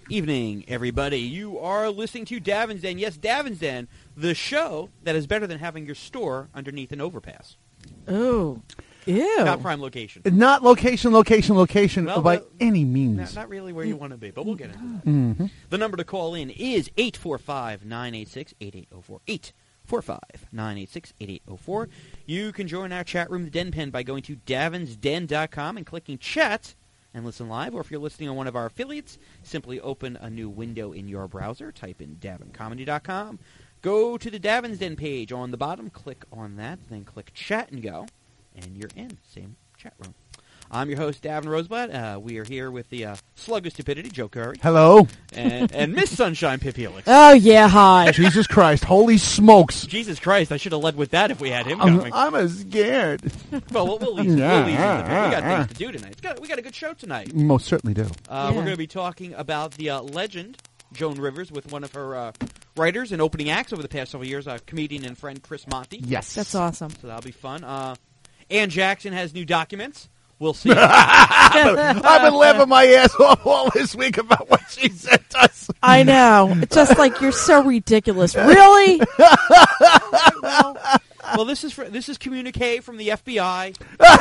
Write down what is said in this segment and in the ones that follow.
evening, everybody. You are listening to Davin's Den. Yes, Davin's Den, the show that is better than having your store underneath an overpass. Oh, ew. Not prime location. Not location by any means. Not really where you want to be, but we'll get into that. Mm-hmm. The number to call in is 845-986-8804. 845-986-8804. You can join our chat room, the Den Pen, by going to davinsden.com and clicking chat and listen live. Or if you're listening on one of our affiliates, simply open a new window in your browser, type in davincomedy.com. Go to the Davin's Den page on the bottom, click on that, then click chat and go, and you're in. Same chat room. I'm your host, Davin Roseblatt. We are here with the slug of stupidity, Joe Curry. Hello. And Miss Sunshine, Pip Helix. Oh, yeah, hi. Jesus Christ. Holy smokes. Jesus Christ, I should have led with that if we had him going. I'm scared. Well, we'll leave. We'll leave. We got things to do tonight. We got a good show tonight. Most certainly do. We're going to be talking about the legend, Joan Rivers, with one of her writers and opening acts over the past several years, comedian and friend Chris Monty. Yes. That's awesome. So that'll be fun. Ann Jackson has new documents. We'll see. I've been laughing my ass off all this week about what she said to us. I know. It's just like, you're so ridiculous. Really? Well, this is communique from the FBI.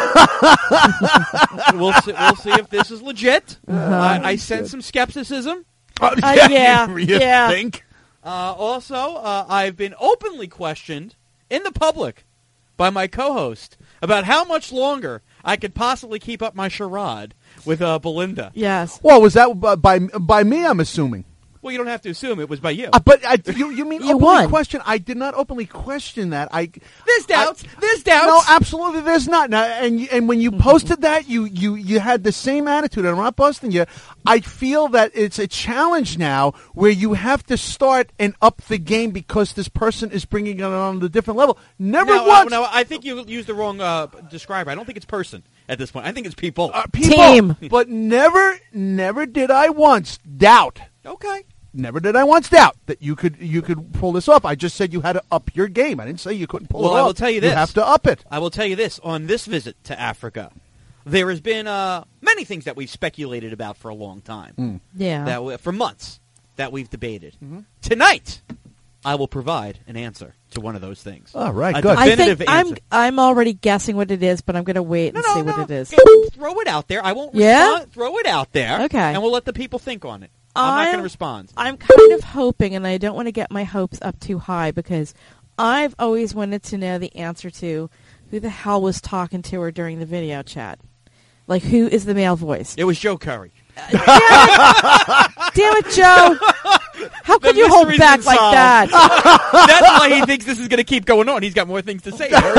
We'll see if this is legit. I sense some skepticism. Yeah. You think? Also, I've been openly questioned in the public by my co-host about how much longer I could possibly keep up my charade with Belinda. Yes. Well, was that by me, I'm assuming? Well, you don't have to assume it was by you. But you mean You openly won. question? I did not openly question that. There's doubts. There's doubts. No, absolutely, there's not. Now, and when you posted that, you had the same attitude. And I'm not busting you. I feel that it's a challenge now where you have to start and up the game because this person is bringing it on a different level. Never once. No, I think you used the wrong describer. I don't think it's person at this point. I think it's people. People. Team. But never did I once doubt. Okay. Never did I once doubt that you could pull this off. I just said you had to up your game. I didn't say you couldn't pull it off. Well, I will tell you this. You have to up it. I will tell you this. On this visit to Africa, there has been many things that we've speculated about for a long time. Yeah. For months that we've debated. Mm-hmm. Tonight, I will provide an answer to one of those things. All right, A good. I definitive think answer. I'm already guessing what it is, but I'm going to wait and see what it is. Throw it out there. I won't Yeah? respond. Throw it out there. Okay. And we'll let the people think on it. I'm not going to respond. I'm kind of hoping, and I don't want to get my hopes up too high, because I've always wanted to know the answer to who the hell was talking to her during the video chat. Like, who is the male voice? It was Joe Curry. Damn it, Joe! How could you hold mystery's back been like solved. that? That's why he thinks this is going to keep going on. He's got more things to say. All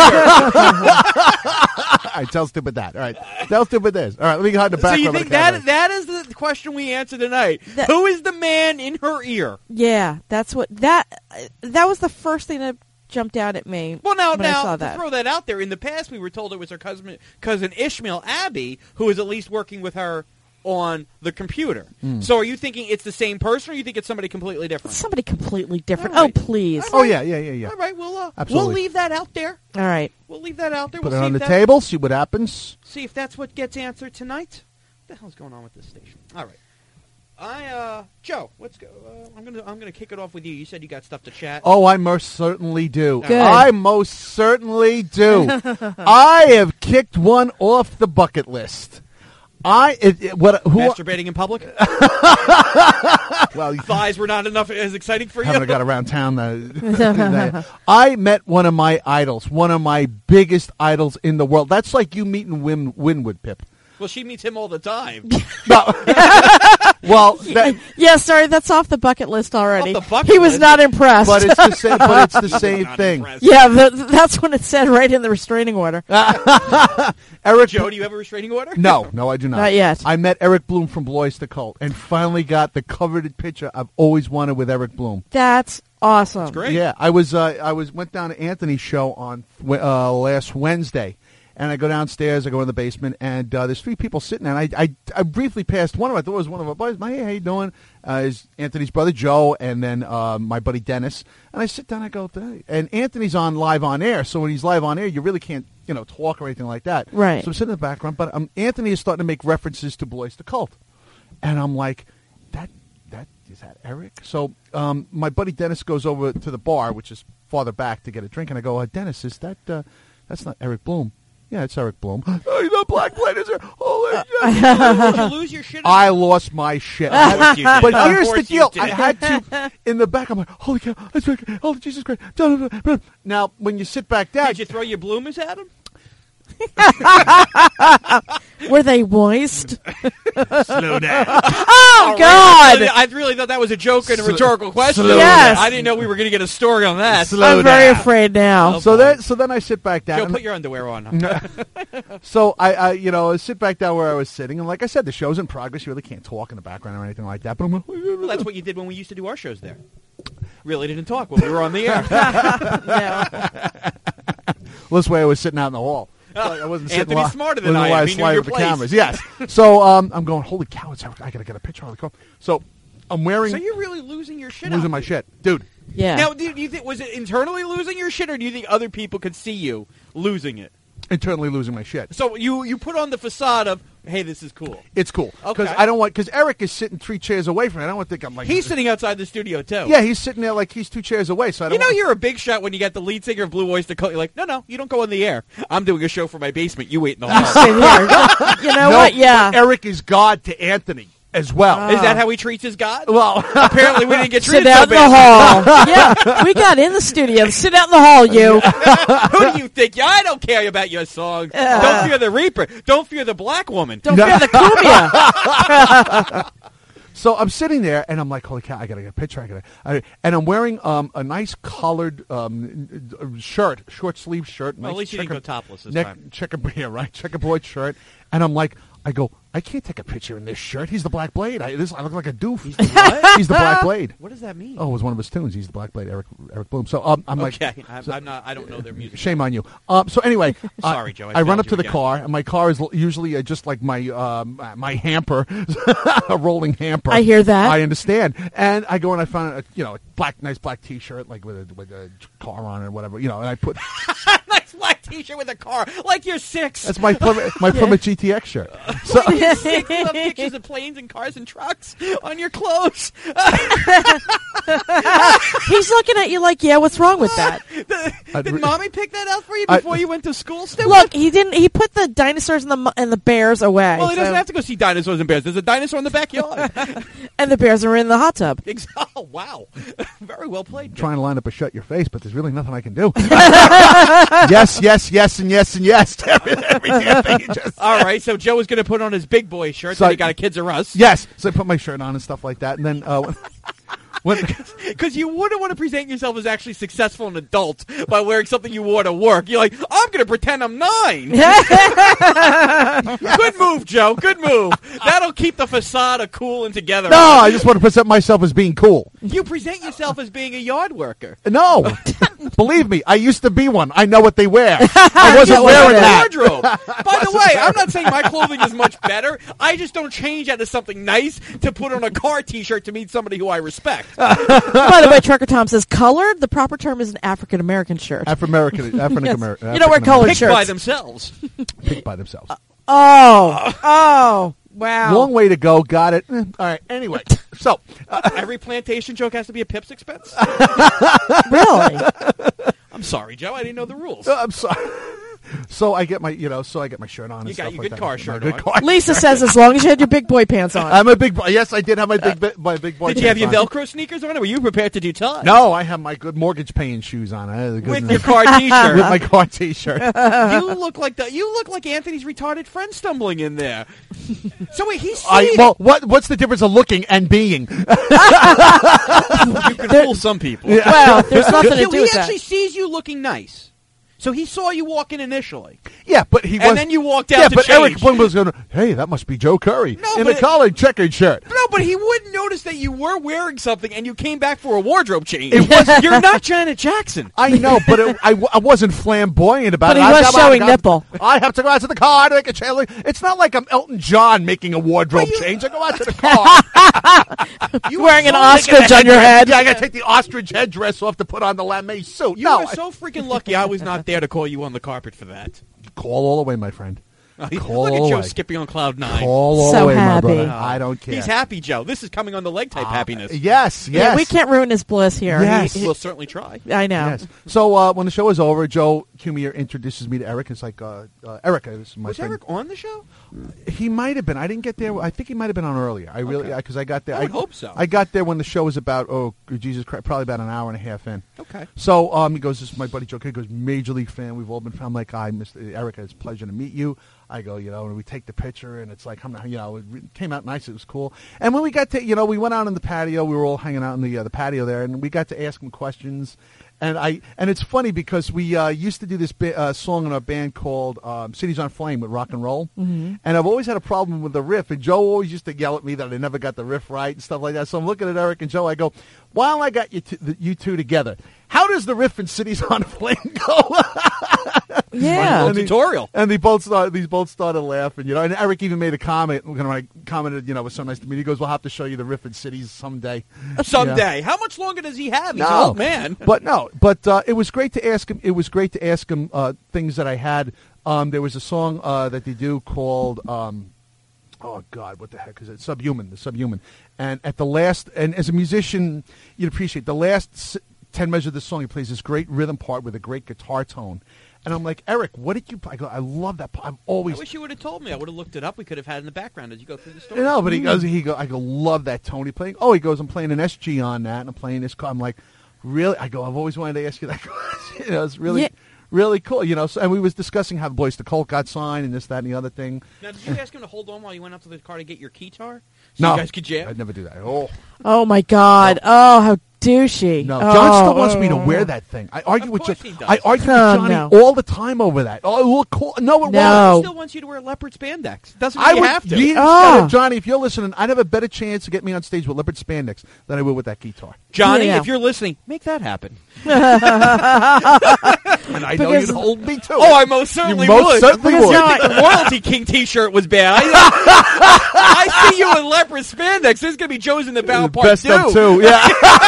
right, tell stupid that. All right, tell stupid this. All right, let me go on the back. So you think that is the question we answer tonight? Who is the man in her ear? Yeah, that's what that was the first thing that jumped out at me. Well, when I now saw to that. throw that out there, in the past we were told it was her cousin Ishmael Abbey, who was at least working with her on the computer. So are you thinking it's the same person, or you think it's somebody completely different? Somebody completely different. All right. Oh, please. Oh yeah. All right, we'll Absolutely. leave that out there. All right. We'll leave that out there. Put we'll it see on if the that- table. See what happens. See if that's what gets answered tonight. What the hell's going on with this station? All right. Joe, let's go. I'm gonna kick it off with you. You said you got stuff to chat. Oh, I most certainly do. Good. I most certainly do. I have kicked one off the bucket list. Masturbating in public? Well, Thighs were not enough as exciting for you? haven't got around town. I met one of my idols, one of my biggest idols in the world. That's like you meeting Winwood, Pip. Well, she meets him all the time. Well, Yeah, sorry, that's off the bucket list already. Off the bucket He was list? not impressed. but it's the same. But it's the same Not thing. impressed. Yeah, that's what it said right in the restraining order. Eric, Joe, do you have a restraining order? No, I do not. Not yet. I met Eric Bloom from Blois the Cult, and finally got the coveted picture I've always wanted with Eric Bloom. That's awesome. Great. Yeah, I went down to Anthony's show on last Wednesday. And I go downstairs, I go in the basement, and there's three people sitting there. And I briefly passed one of them. I thought it was one of our buddies. Hey, how you doing? Is Anthony's brother, Joe, and then my buddy, Dennis. And I sit down, I go, and Anthony's live on air. So when he's live on air, you really can't, talk or anything like that. Right. So I'm sitting in the background. But Anthony is starting to make references to Blois the Cult. And I'm like, that is that Eric? So my buddy Dennis goes over to the bar, which is farther back, to get a drink, and I go, Dennis, is that that's not Eric Bloom? Yeah, it's Eric Bloom. Oh, the Black Blade is there. Holy shit. Did you lose your shit? I lost my shit. Of course you did. But Of here's the course you deal. did. I had to, in the back, I'm like, holy cow, that's right. Oh, Jesus Christ. Now, when you sit back down. Did you throw your bloomers at him? Were they moist? Slow down. Oh, God! I really thought that was a joke and a rhetorical question. Yes. I didn't know we were going to get a story on that. I'm very afraid now. Oh, So boy. then I sit back down. Joe, and- put your underwear on. So I sit back down where I was sitting, and like I said, the show's in progress. You really can't talk in the background or anything like that. But I'm like, Well, that's what you did when we used to do our shows there. Really didn't talk when we were on the air. Well, this way I was sitting out in the hall. So I wasn't sitting Anthony's smarter than wasn't I am. live He knew sliding your with the place. cameras. Yes. So I'm going, holy cow! It's Eric. I gotta get a picture of the car. So I'm wearing So you're really losing your shit. losing out my there. shit, dude. Yeah. Now, do you think was it internally losing your shit, or do you think other people could see you losing it? Internally losing my shit. So you put on the facade of, hey, this is cool. It's cool because Okay. I don't want, because Eric is sitting 3 chairs away from me. I don't want to think I'm like He's sitting outside the studio too. Yeah, he's sitting there like he's 2 chairs away. So I don't. You know want- you're a big shot when you got the lead singer of Blue Oyster Cult. You're like, no, you don't go on the air. I'm doing a show for my basement. You wait in the hall. Sit here. You know No, what? Yeah. but Eric is God to Anthony as well. Is that how he treats his God? Well, Apparently we didn't get Sit treated out so in the bad. hall. Yeah, we got in the studio. Sit out in the hall, you. Who do you think? I don't care about your songs. Don't fear the Reaper. Don't fear the black woman. Don't fear the cumia. so I'm sitting there and I'm like, holy cow! I gotta get a picture. And I'm wearing a nice collared shirt, short sleeve shirt. Well, Nice at least you didn't go topless this time. Checkerboard shirt. And I'm like, I go, I can't take a picture in this shirt. He's the Black Blade. I look like a doof. He's the what? He's the Black Blade. What does that mean? Oh, it was one of his tunes. He's the Black Blade, Eric Bloom. So I'm like, okay. I'm not. I don't know their music. shame on you. So anyway, Sorry, Joe, I I run failed up you to the again. car, and my car is usually just like my hamper, a rolling hamper. I hear that. I understand. And I go and I found a nice black T-shirt like with a car on it or whatever. And I put Nice black T-shirt with a car, like you're 6. that's my Plymouth GTX shirt. So You're 6. You have pictures of planes and cars and trucks on your clothes. He's looking at you like, yeah, what's wrong with that? Did Mommy pick that out for you I- before you went to school? Stupid? Look, he didn't. He put the dinosaurs and the bears away. Well, he doesn't so- have to go see dinosaurs and bears. There's a dinosaur in the backyard. and the bears are in the hot tub. Oh, wow. Very well played. Joe. trying to line up a shut your face, but there's really nothing I can do. yes, and yes. Every damn thing. All right, so Joe is going to put on his big boy shirt So that I- he got at Kids R Us. Yes. So I put my shirt on and stuff like that, and then when Because you wouldn't want to present yourself as actually successful and adult by wearing something you wore to work. You're like, I'm going to pretend I'm 9. Good move, Joe. Good move. That'll keep the facade of cool and together. no, I just want to present myself as being cool. You present yourself as being a yard worker. No, believe me, I used to be one. I know what they wear. I wasn't Yeah, wearing well, that. Wardrobe. By the way, I'm not saying my clothing is much better. I just don't change out of something nice to put on a car T-shirt to meet somebody who I respect. By the way, Trucker Tom says colored. The proper term is an African American shirt. African American. You don't wear colored Picked shirts. by themselves. Picked by themselves. Oh, wow. Long way to go. Got it. All right. Anyway, so Every plantation joke has to be a Pip's expense. Really? I'm sorry, Joe. I didn't know the rules. I'm sorry. So I get my, shirt on. You and got stuff your like good that. car My shirt good on. car- Lisa says as long as you had your big boy pants on. I'm a big boy. Yes, I did have my big boy. Did you have your pants on. Velcro sneakers on, or were you prepared to do time? No, I have my good mortgage paying shoes on. I had a good- With your car T-shirt. with my car T-shirt. You look like Anthony's retarded friend stumbling in there. So wait, he's seeing. What's the difference of looking and being? You can fool some people. Well, there's nothing to He do with actually that. sees you looking nice. So he saw you walk in initially. Yeah, but he was. And then you walked out Yeah, to but change. Eric Bloom was going, hey, that must be Joe Curry No, in but a collared checkered shirt. No, but he wouldn't notice that you were wearing something and you came back for a wardrobe change. It was- You're not Janet Jackson. I know, but I wasn't flamboyant about But it. he was showing nipple. I have to go out to the car to make a change. It's not like I'm Elton John making a wardrobe change. I go out to the car. You wearing an ostrich on your head. Yeah, I got to take the ostrich headdress off to put on the lame suit. You no, are so freaking lucky I was not there to call you on the carpet for that. call all the way, my friend. Call Look at away. Joe skipping on cloud 9. Call So away, my happy. brother. I don't care. He's happy, Joe. This is coming on the leg type happiness. Yes, yes. Yeah, we can't ruin his bliss here. Yes. We'll certainly try. I know. Yes. So when the show is over, Joe Cumier introduces me to Eric. It's like, Erica, this is my Was friend. Eric on the show? He might have been. I didn't get there. I think he might have been on earlier. I really, Okay. because I got there. I would hope so. I got there when the show was about, oh, Jesus Christ, probably about an hour and a half in. Okay. So he goes, this is my buddy Joe. He goes, Major League fan. We've all been. I'm like, hi, Mr. Erica. It's a pleasure to meet you. I go, and we take the picture, and it's like, it came out nice. It was cool. And when we got to, we went out on the patio. We were all hanging out in the patio there, and we got to ask him questions. And it's funny because we used to do this song in our band called Cities on Flame with rock and roll. Mm-hmm. And I've always had a problem with the riff. And Joe always used to yell at me that I never got the riff right and stuff like that. So I'm looking at Eric and Joe. I go, while I got you two together, how does the riff in Cities on Flame go? Yeah. Little tutorial. And these both started laughing, And Eric even made a comment. When I commented, it was so nice to meet. He goes, "We'll have to show you the riff in Cities someday." Someday. Yeah. How much longer does he have? He's No. an old man. But it was great to ask him. It was great to ask him things that I had. There was a song that they do called. Oh God, what the heck is it? Subhuman, the Subhuman. And at the last, and as a musician, you'd appreciate the last 10 measures of the song. He plays this great rhythm part with a great guitar tone. And I'm like, Eric, what did you play? I go, I love that part. I'm always. I wish you would have told me. I would have looked it up. We could have had it in the background as you go through the story. But I go, love that Tony playing. Oh, he goes, I'm playing an SG on that, and I'm playing this. I'm like, really? I go, I've always wanted to ask you that question. It's really, really cool. So, and we was discussing how the Boys to Colt got signed and this, that, and the other thing. Now, did you ask him to hold on while you went up to the car to get your keytar? So No, you guys could jam? I'd never do that. Oh, Oh my God. Oh, how douchey. no. Oh, John still wants me to wear that thing. I argue Of with course he does. I argue Oh, with Johnny no. all the time over that. Oh, it will look cool. No, it No. won't. He still wants you to wear leopard spandex. Doesn't mean I you would, have to. you Oh. Johnny, if you're listening, I'd have a better chance to get me on stage with leopard spandex than I would with that guitar. Johnny, Yeah. if you're listening, make that happen. And I know Because- you'd hold me to it. Oh, I most certainly You most would. certainly Because would. John- I think the Royalty King T-shirt was bad. I see you in leopard spandex. There's going to be Joe's in the Bow Part Best 2. of two. Yeah.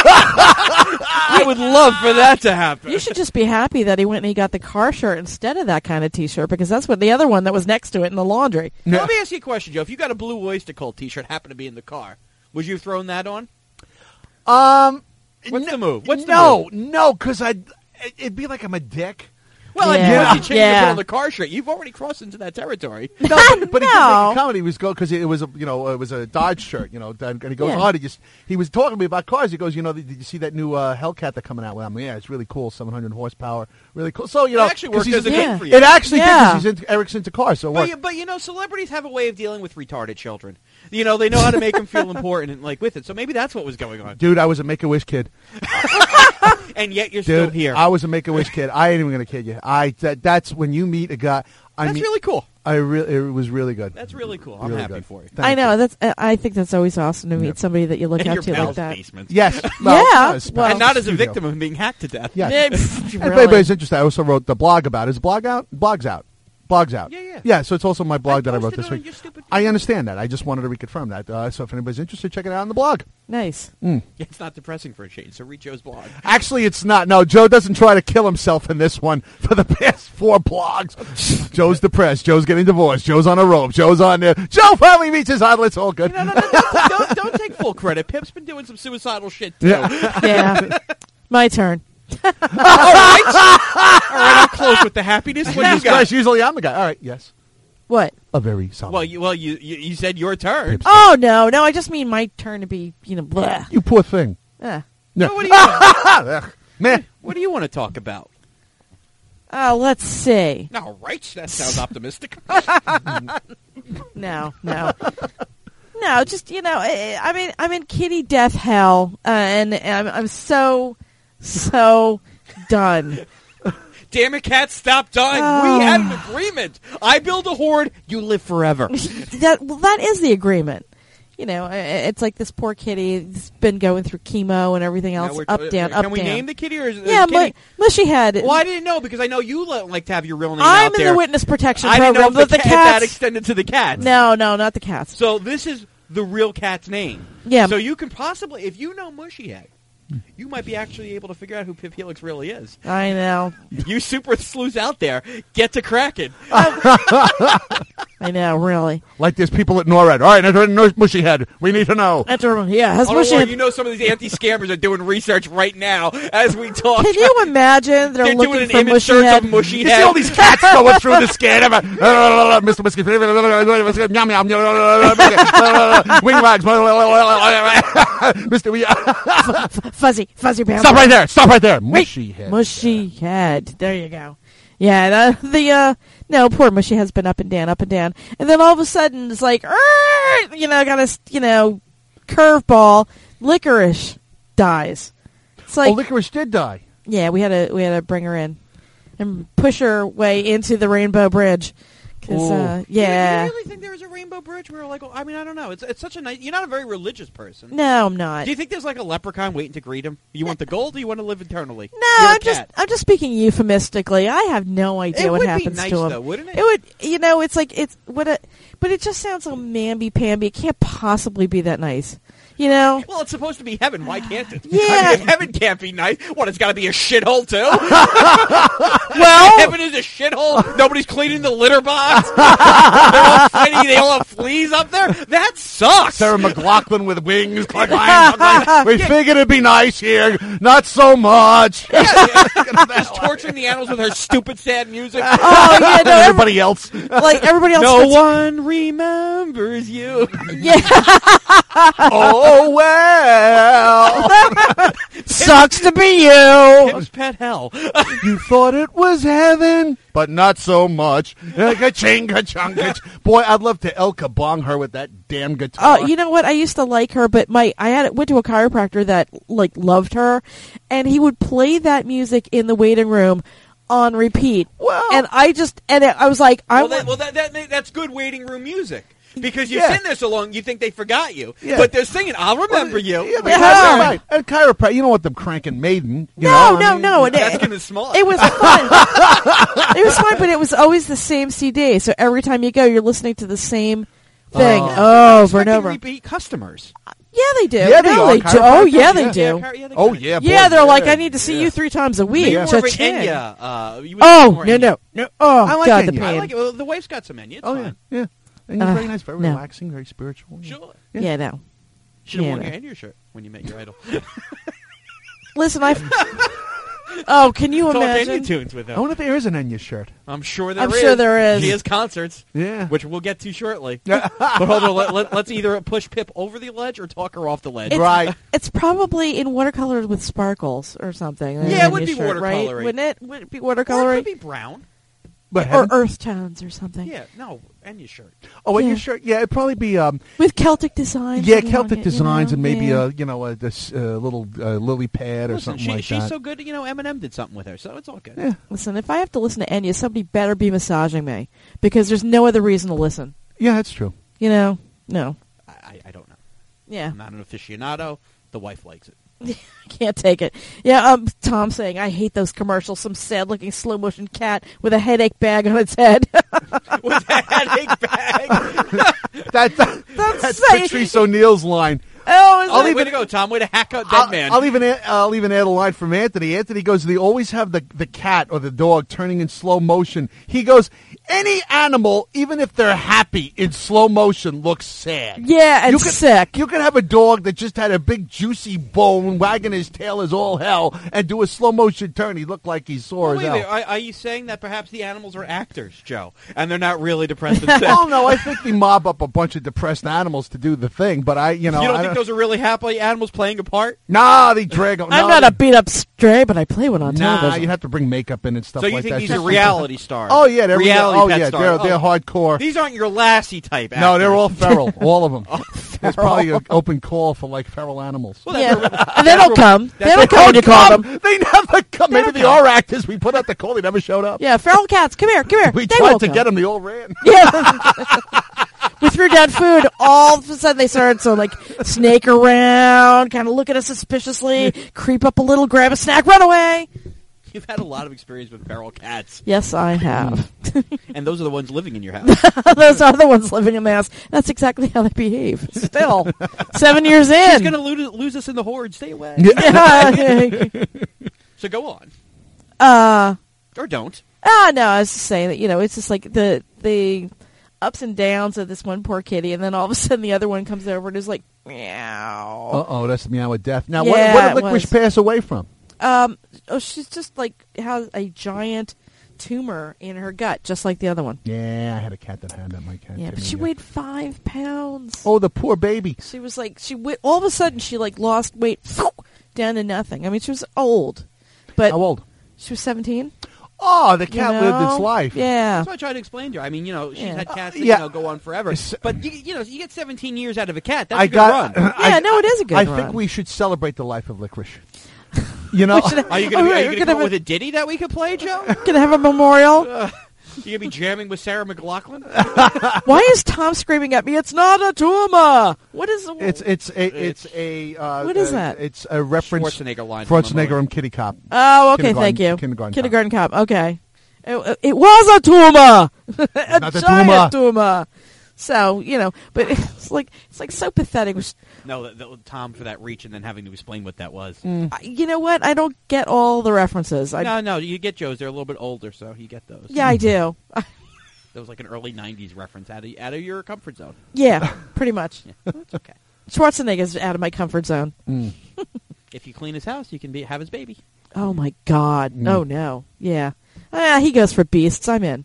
I would love for that to happen. You should just be happy that he went and he got the car shirt instead of that kind of T-shirt, because that's what the other one that was next to it in the laundry. Now, let me ask you a question, Joe. If you got a Blue Oyster Cult T-shirt happen to be in the car, would you have thrown that on? What's the move? What's the move? No, because it'd be like I'm a dick. Well, Yeah. once you change it Yeah. to put on the car shirt, you've already crossed into that territory. No, but he did No. make a comedy. He was because it was a Dodge shirt, and he goes, Yeah. he was talking to me about cars. He goes, did you see that new Hellcat that's coming out with him? Yeah, it's really cool, 700 horsepower, really cool. So It actually 'cause worked he's- as a Yeah. thing for you. It actually Yeah. did. Because Eric's into cars, so it worked. But celebrities have a way of dealing with retarded children. They know how to make them feel important and with it. So maybe that's what was going on. Dude, I was a Make-A-Wish kid. And yet you're still Dude, here. I was a Make-A-Wish kid. I ain't even gonna kid you. That's when you meet a guy. That's really cool. It was really good. That's really cool. I'm Really happy good. for you. Thank I know. you. I think that's always awesome to meet Yep. somebody that you look In up your to like pal's that. basement. Yes. Yeah, not well- And not as a studio. victim of being hacked to death. Yeah. Yeah, If really. anybody's interested, I also wrote the blog about it. Is the blog out? Blog's out. Blog's out. Yeah. Yeah, so it's also my blog that I wrote posted this it on week. your stupid I Facebook. understand that. I just wanted to reconfirm that. So if anybody's interested, check it out on the blog. Nice. Yeah, it's not depressing for a change, so read Joe's blog. Actually, it's not. No, Joe doesn't try to kill himself in this one for the past 4 blogs. Joe's depressed. Joe's getting divorced. Joe's on a rope. Joe's on there. Joe finally meets his idol. It's all good. No, don't take full credit. Pip's been doing some suicidal shit, too. Yeah. Yeah. My turn. All right, I'll close with the happiness. What do you Jesus got? Christ, usually I'm the guy. All right, yes. What? A very solid. Well, you said your turn. Oh, no. I just mean my turn to be, blah. You poor thing. Yeah. No. So what do you want? Ugh. Man. What do you want to talk about? Oh, let's see. All right, that sounds optimistic. No. No, just, I'm in kitty death hell, and I'm so done. Damn it, cat, stop dying. Oh. We had an agreement. I build a horde, you live forever. That is the agreement. It's like this poor kitty has been going through chemo and everything else, Now up, down, up, Can we down. name the kitty or is Yeah, kitty? Mushy head. Well, I didn't know because I know you like to have your real name I'm out in there. the witness protection I didn't know program, if but the if that cats. extended to the cats. No, not the cats. So this is the real cat's name. Yeah. So you can possibly, if you know Mushy Head, you might be actually able to figure out who Pip Helix really is. I know. You super sleuths out there, get to cracking. I know, really. Like there's people at NORAD. All right, enter Mushy Head. We need to know. Has Oh, Mushy Lord, Head. you know some of these anti-scammers are doing research right now as we talk. Can you imagine they're They're doing looking an for image Mushy search Head? of Mushy You Head. see all these cats going through the scan. Mr. Whiskey. Yum, yum. Wingwags. Mr. Fuzzy Bam. Stop right there. Stop right there. Mushy Head. Mushy Head. There you go. Yeah, no, poor Mushy Head's been up and down. And then all of a sudden it's like, got a, curveball. Licorice dies. It's like, Licorice did die. yeah, we had to bring her in and push her way into the Rainbow Bridge. Cause, yeah. You really think there's a Rainbow Bridge? We were like, I mean, I don't know. It's such a nice. You're not a very religious person. No, I'm not. Do you think there's like a leprechaun waiting to greet him? You want the gold, or you want to live eternally? No, You're a I'm cat. just speaking euphemistically. I have no idea It what would happens be nice, to him. though, wouldn't it? It would, it's like but it just sounds so mamby-pamby. It can't possibly be that nice, Well, it's supposed to be heaven. Why can't it? Yeah. I mean, heaven can't be nice. What? It's got to be a shithole too. Well, Heaven is a shithole. Nobody's cleaning the litter box. They're all fighting. They all have fleas up there. That sucks. Sarah McLachlan with wings. We figured it'd be nice here. Not so much. Just torturing the animals with her stupid, sad music. oh yeah, no, Everybody else. like everybody else. No one remembers you. Yeah, Oh, well. sucks to be you. It was pet hell. You thought it was heaven, but not so much. Ka-ching, ka-chung, ka-chung. Boy, I'd love to El Kabong her with that damn guitar. You know what? I used to like her, but went to a chiropractor that loved her, and he would play that music in the waiting room on repeat. Well- and I was like, That's good waiting room music. Because you Yeah. sing there so long, you think they forgot you. Yeah. But they're singing, I'll remember you. Yeah, but Yeah. that's right. And chiropractor, you don't want them cranking Maiden. You No, know? no, no. That's going to small. It was fun. It was fun, but it was always the same CD. So every time you go, you're listening to the same thing over and over. Repeat customers. Yeah, they do. Yeah, they no, are. they do. Oh, yeah, they Yeah. do. Oh, yeah. Yeah, boy, they're like, I need to see you 3 times a week. You're more of an Cha-ching. Enya. You would Oh, more no, Enya. no. Oh, I like God, the Enya. I pain. like it. Well, the wife's got some Enya. It's Oh, fine. yeah. And you're very nice, very no. relaxing, very spiritual. Sure. Yeah, no. Should have Yeah, worn no. your Enya shirt when you met your idol. Listen, Oh, can you Talk imagine? Enya tunes with I him. wonder if there is an Enya shirt. I'm sure there is. I'm sure there is. She has concerts. Yeah. Which we'll get to shortly. But hold on, let's either push Pip over the ledge or talk her off the ledge. Right. It's probably in watercolor with sparkles or something. Yeah, it would Enya be shirt, right? watercolory. Wouldn't it? Would it be Or it watercolory? could be brown. But Or heaven- earth tones or something. Yeah, no, Enya shirt. oh, Enya Yeah. shirt. Yeah, it'd probably be With Celtic designs. yeah, along Celtic it, designs and maybe yeah. this little lily pad or Listen, something like she's that. so good, Eminem did something with her, so it's all good. Yeah. Listen, if I have to listen to Enya, somebody better be massaging me because there's no other reason to listen. Yeah, that's true. No. I don't know. Yeah, I'm not an aficionado. The wife likes it. can't take it. Yeah, Tom saying, I hate those commercials. Some sad-looking slow-motion cat with a headache bag on its head. With a headache bag. That's say- Patrice O'Neill's line. Oh, is I'll it? leave Way to go, Tom. Way to hack out Dead Man. I'll even add a line from Anthony. Anthony goes, they always have the cat or the dog turning in slow motion. He goes, any animal, even if they're happy in slow motion, looks sad. Yeah, and sick. You can have a dog that just had a big juicy bone wagging his tail as all hell and do a slow motion turn. He looked like he's sore Well, as wait a minute. hell. Are you saying that perhaps the animals are actors, Joe, and they're not really depressed and sad? Oh no, I think they mob up a bunch of depressed animals to do the thing, but You don't think those are really happy animals playing a part? Nah, they drag them. I'm not a beat-up stray, but I play one on Nah, television. you'd have to bring makeup in and stuff So you like think that. these are Just- reality stars? Oh yeah, they're reality Oh pet yeah, stars. they're hardcore. These aren't your Lassie type actors. No, they're all feral, all of them. Oh, There's probably an open call for like feral animals. Well, Yeah, and they don't come. They don't come They when you call come. them. They never come. They Maybe don't they come. are actors. We put out the call. They never showed up. Yeah, feral cats, come here. We They tried won't to come. get them. They all ran. Yeah. We threw down food. All of a sudden, they started to snake around, kind of look at us suspiciously, creep up a little, grab a snack, run away. You've had a lot of experience with feral cats, Yes, I have. and those are the ones living in your house. Those are the ones living in the house. That's exactly how they behave. Still, 7 years in. She's going to lose us in the horde. Stay away. Yeah. So go on. Or don't. No, I was just saying that, it's just like the ups and downs of this one poor kitty, and then all of a sudden the other one comes over and is like, meow. Uh-oh, that's the meow of death. Now, Yeah, what did it Licorice was. pass away from? She's just like has a giant tumor in her gut, just like the other one. Yeah, I had a cat that had that. My cat. Yeah, but Timmy, she weighed 5 pounds. Oh, the poor baby. She was like, all of a sudden she like lost weight down to nothing. I mean, she was old, but How old? she was 17. Oh, the cat lived its know? life. Yeah. That's what I tried to explain to her. I mean, she's Yeah. had cats that Yeah. go on forever. S- But you get 17 years out of a cat. That's I a good got. run. Yeah, no, it is a good I run. think we should celebrate the life of Licorice. You know, Are you going we're to gonna come up have with a ditty that we could play, Joe? Gonna have a memorial. You going to be jamming with Sarah McLachlan? Why is Tom screaming at me? It's not a tumor. What is? it's a What is that? It's a reference. Schwarzenegger line. from a Schwarzenegger movie. from Kitty Cop. Oh, okay, thank you. Kindergarten Cop. Okay, it was a tumor. a Not a giant tumor. So but it's like so pathetic. No, Tom for that reach and then having to explain what that was. You know what? I don't get all the references. No, you get Joe's. They're a little bit older, so you get those. Yeah, I do. That was like an early 90s reference out of your comfort zone. Yeah, pretty much. Yeah, that's okay. Schwarzenegger's out of my comfort zone. If you clean his house, you can have his baby. Oh my God! Oh no! Yeah, he goes for beasts. I'm in.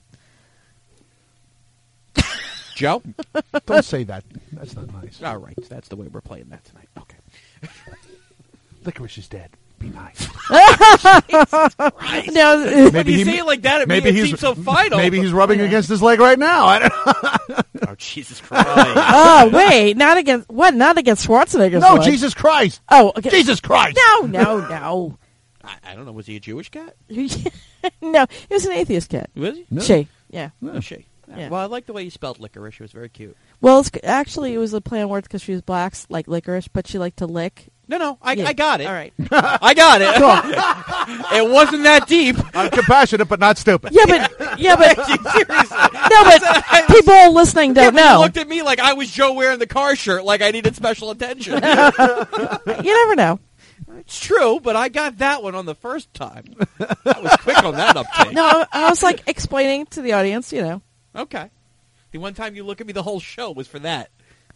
Joe? Don't say that. That's not nice. All right, that's the way we're playing that tonight. Okay. Licorice is dead. Be nice. No, When you say it like that, it seems so final. Maybe he's rubbing against his leg right now. I don't Oh, Jesus Christ. oh wait, not against what? Not against Schwarzenegger's No, leg. Jesus Christ. Oh, okay. Jesus Christ. No. I don't know. Was he a Jewish cat? No, it was an atheist cat. Was he? No. She, yeah. No, she. Yeah. Well, I like the way you spelled licorice. It was very cute. Well, actually, it was a play on words because she was black, like licorice, but she liked to lick. No, I Yeah. got it. All right. I got it. It wasn't that deep. I'm compassionate, but not stupid. Yeah, but Seriously. no, but people listening don't You know. looked at me like I was Joe wearing the car shirt, like I needed special attention. You never know. It's true, but I got that one on the first time. I was quick on that uptake. No, I was like explaining to the audience, Okay. The one time you look at me the whole show was for that.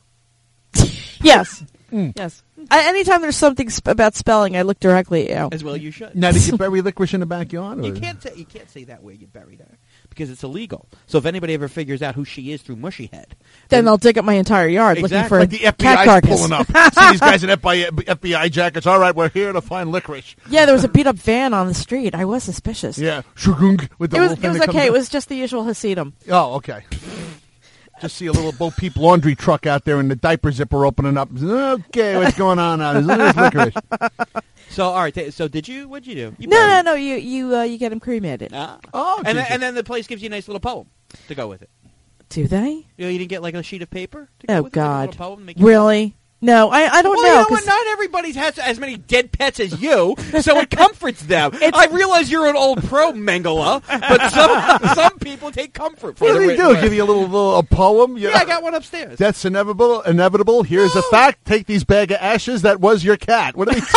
Yes. Yes. Anytime there's something about spelling, I look directly at you. As well you should. Now, did you bury Licorice in the backyard? Or? You can't say that way you buried her because it's illegal. So if anybody ever figures out who she is through Mushy Head, Then they'll dig up my entire yard looking Exactly. for Like the cat FBI's carcass. pulling up. See these guys in FBI jackets. All right, we're here to find Licorice. Yeah, there was a beat up van on the street. I was suspicious. Yeah. Shugung with the It little was thing that okay. comes It up. was just the usual Hasidim. Oh, okay. Just see a little Bo Peep laundry truck out there and the diaper zipper opening up. Okay, what's going on now? There's Licorice. So all right. So what'd you do? You No. You get them cremated. Oh, and Jesus. then the place gives you a nice little poem to go with it. Do they? You didn't get like a sheet of paper to go Oh with it? Like a God! little poem to make you Really? No, I don't Well, know. you know 'cause- what? Not everybody has as many dead pets as you, so it comforts them. I realize you're an old pro, Mengele, but some people take comfort from What do the they written do? word. Give you a poem? Yeah, I got one upstairs. Death's inevitable. Here's a fact. Take these bag of ashes. That was your cat. What are they doing?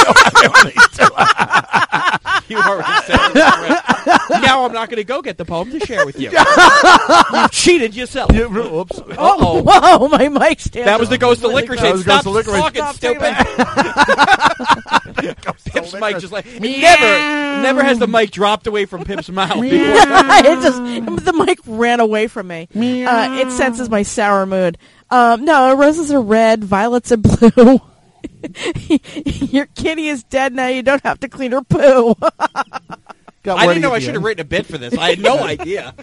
You already said it. Now I'm not going to go get the poem to share with you. You cheated yourself. Oops. Uh-oh. Whoa, my mic stand. That was the ghost of really licorice. close. That was Stop Ghost of Licorice. talking, Stop stupid. Pip's mic just like never has the mic dropped away from Pip's mouth before. The mic ran away from me. It senses my sour mood. No, roses are red, violets are blue. Your kitty is dead now. You don't have to clean her poo. I didn't know I should have written a bit for this. I had no idea.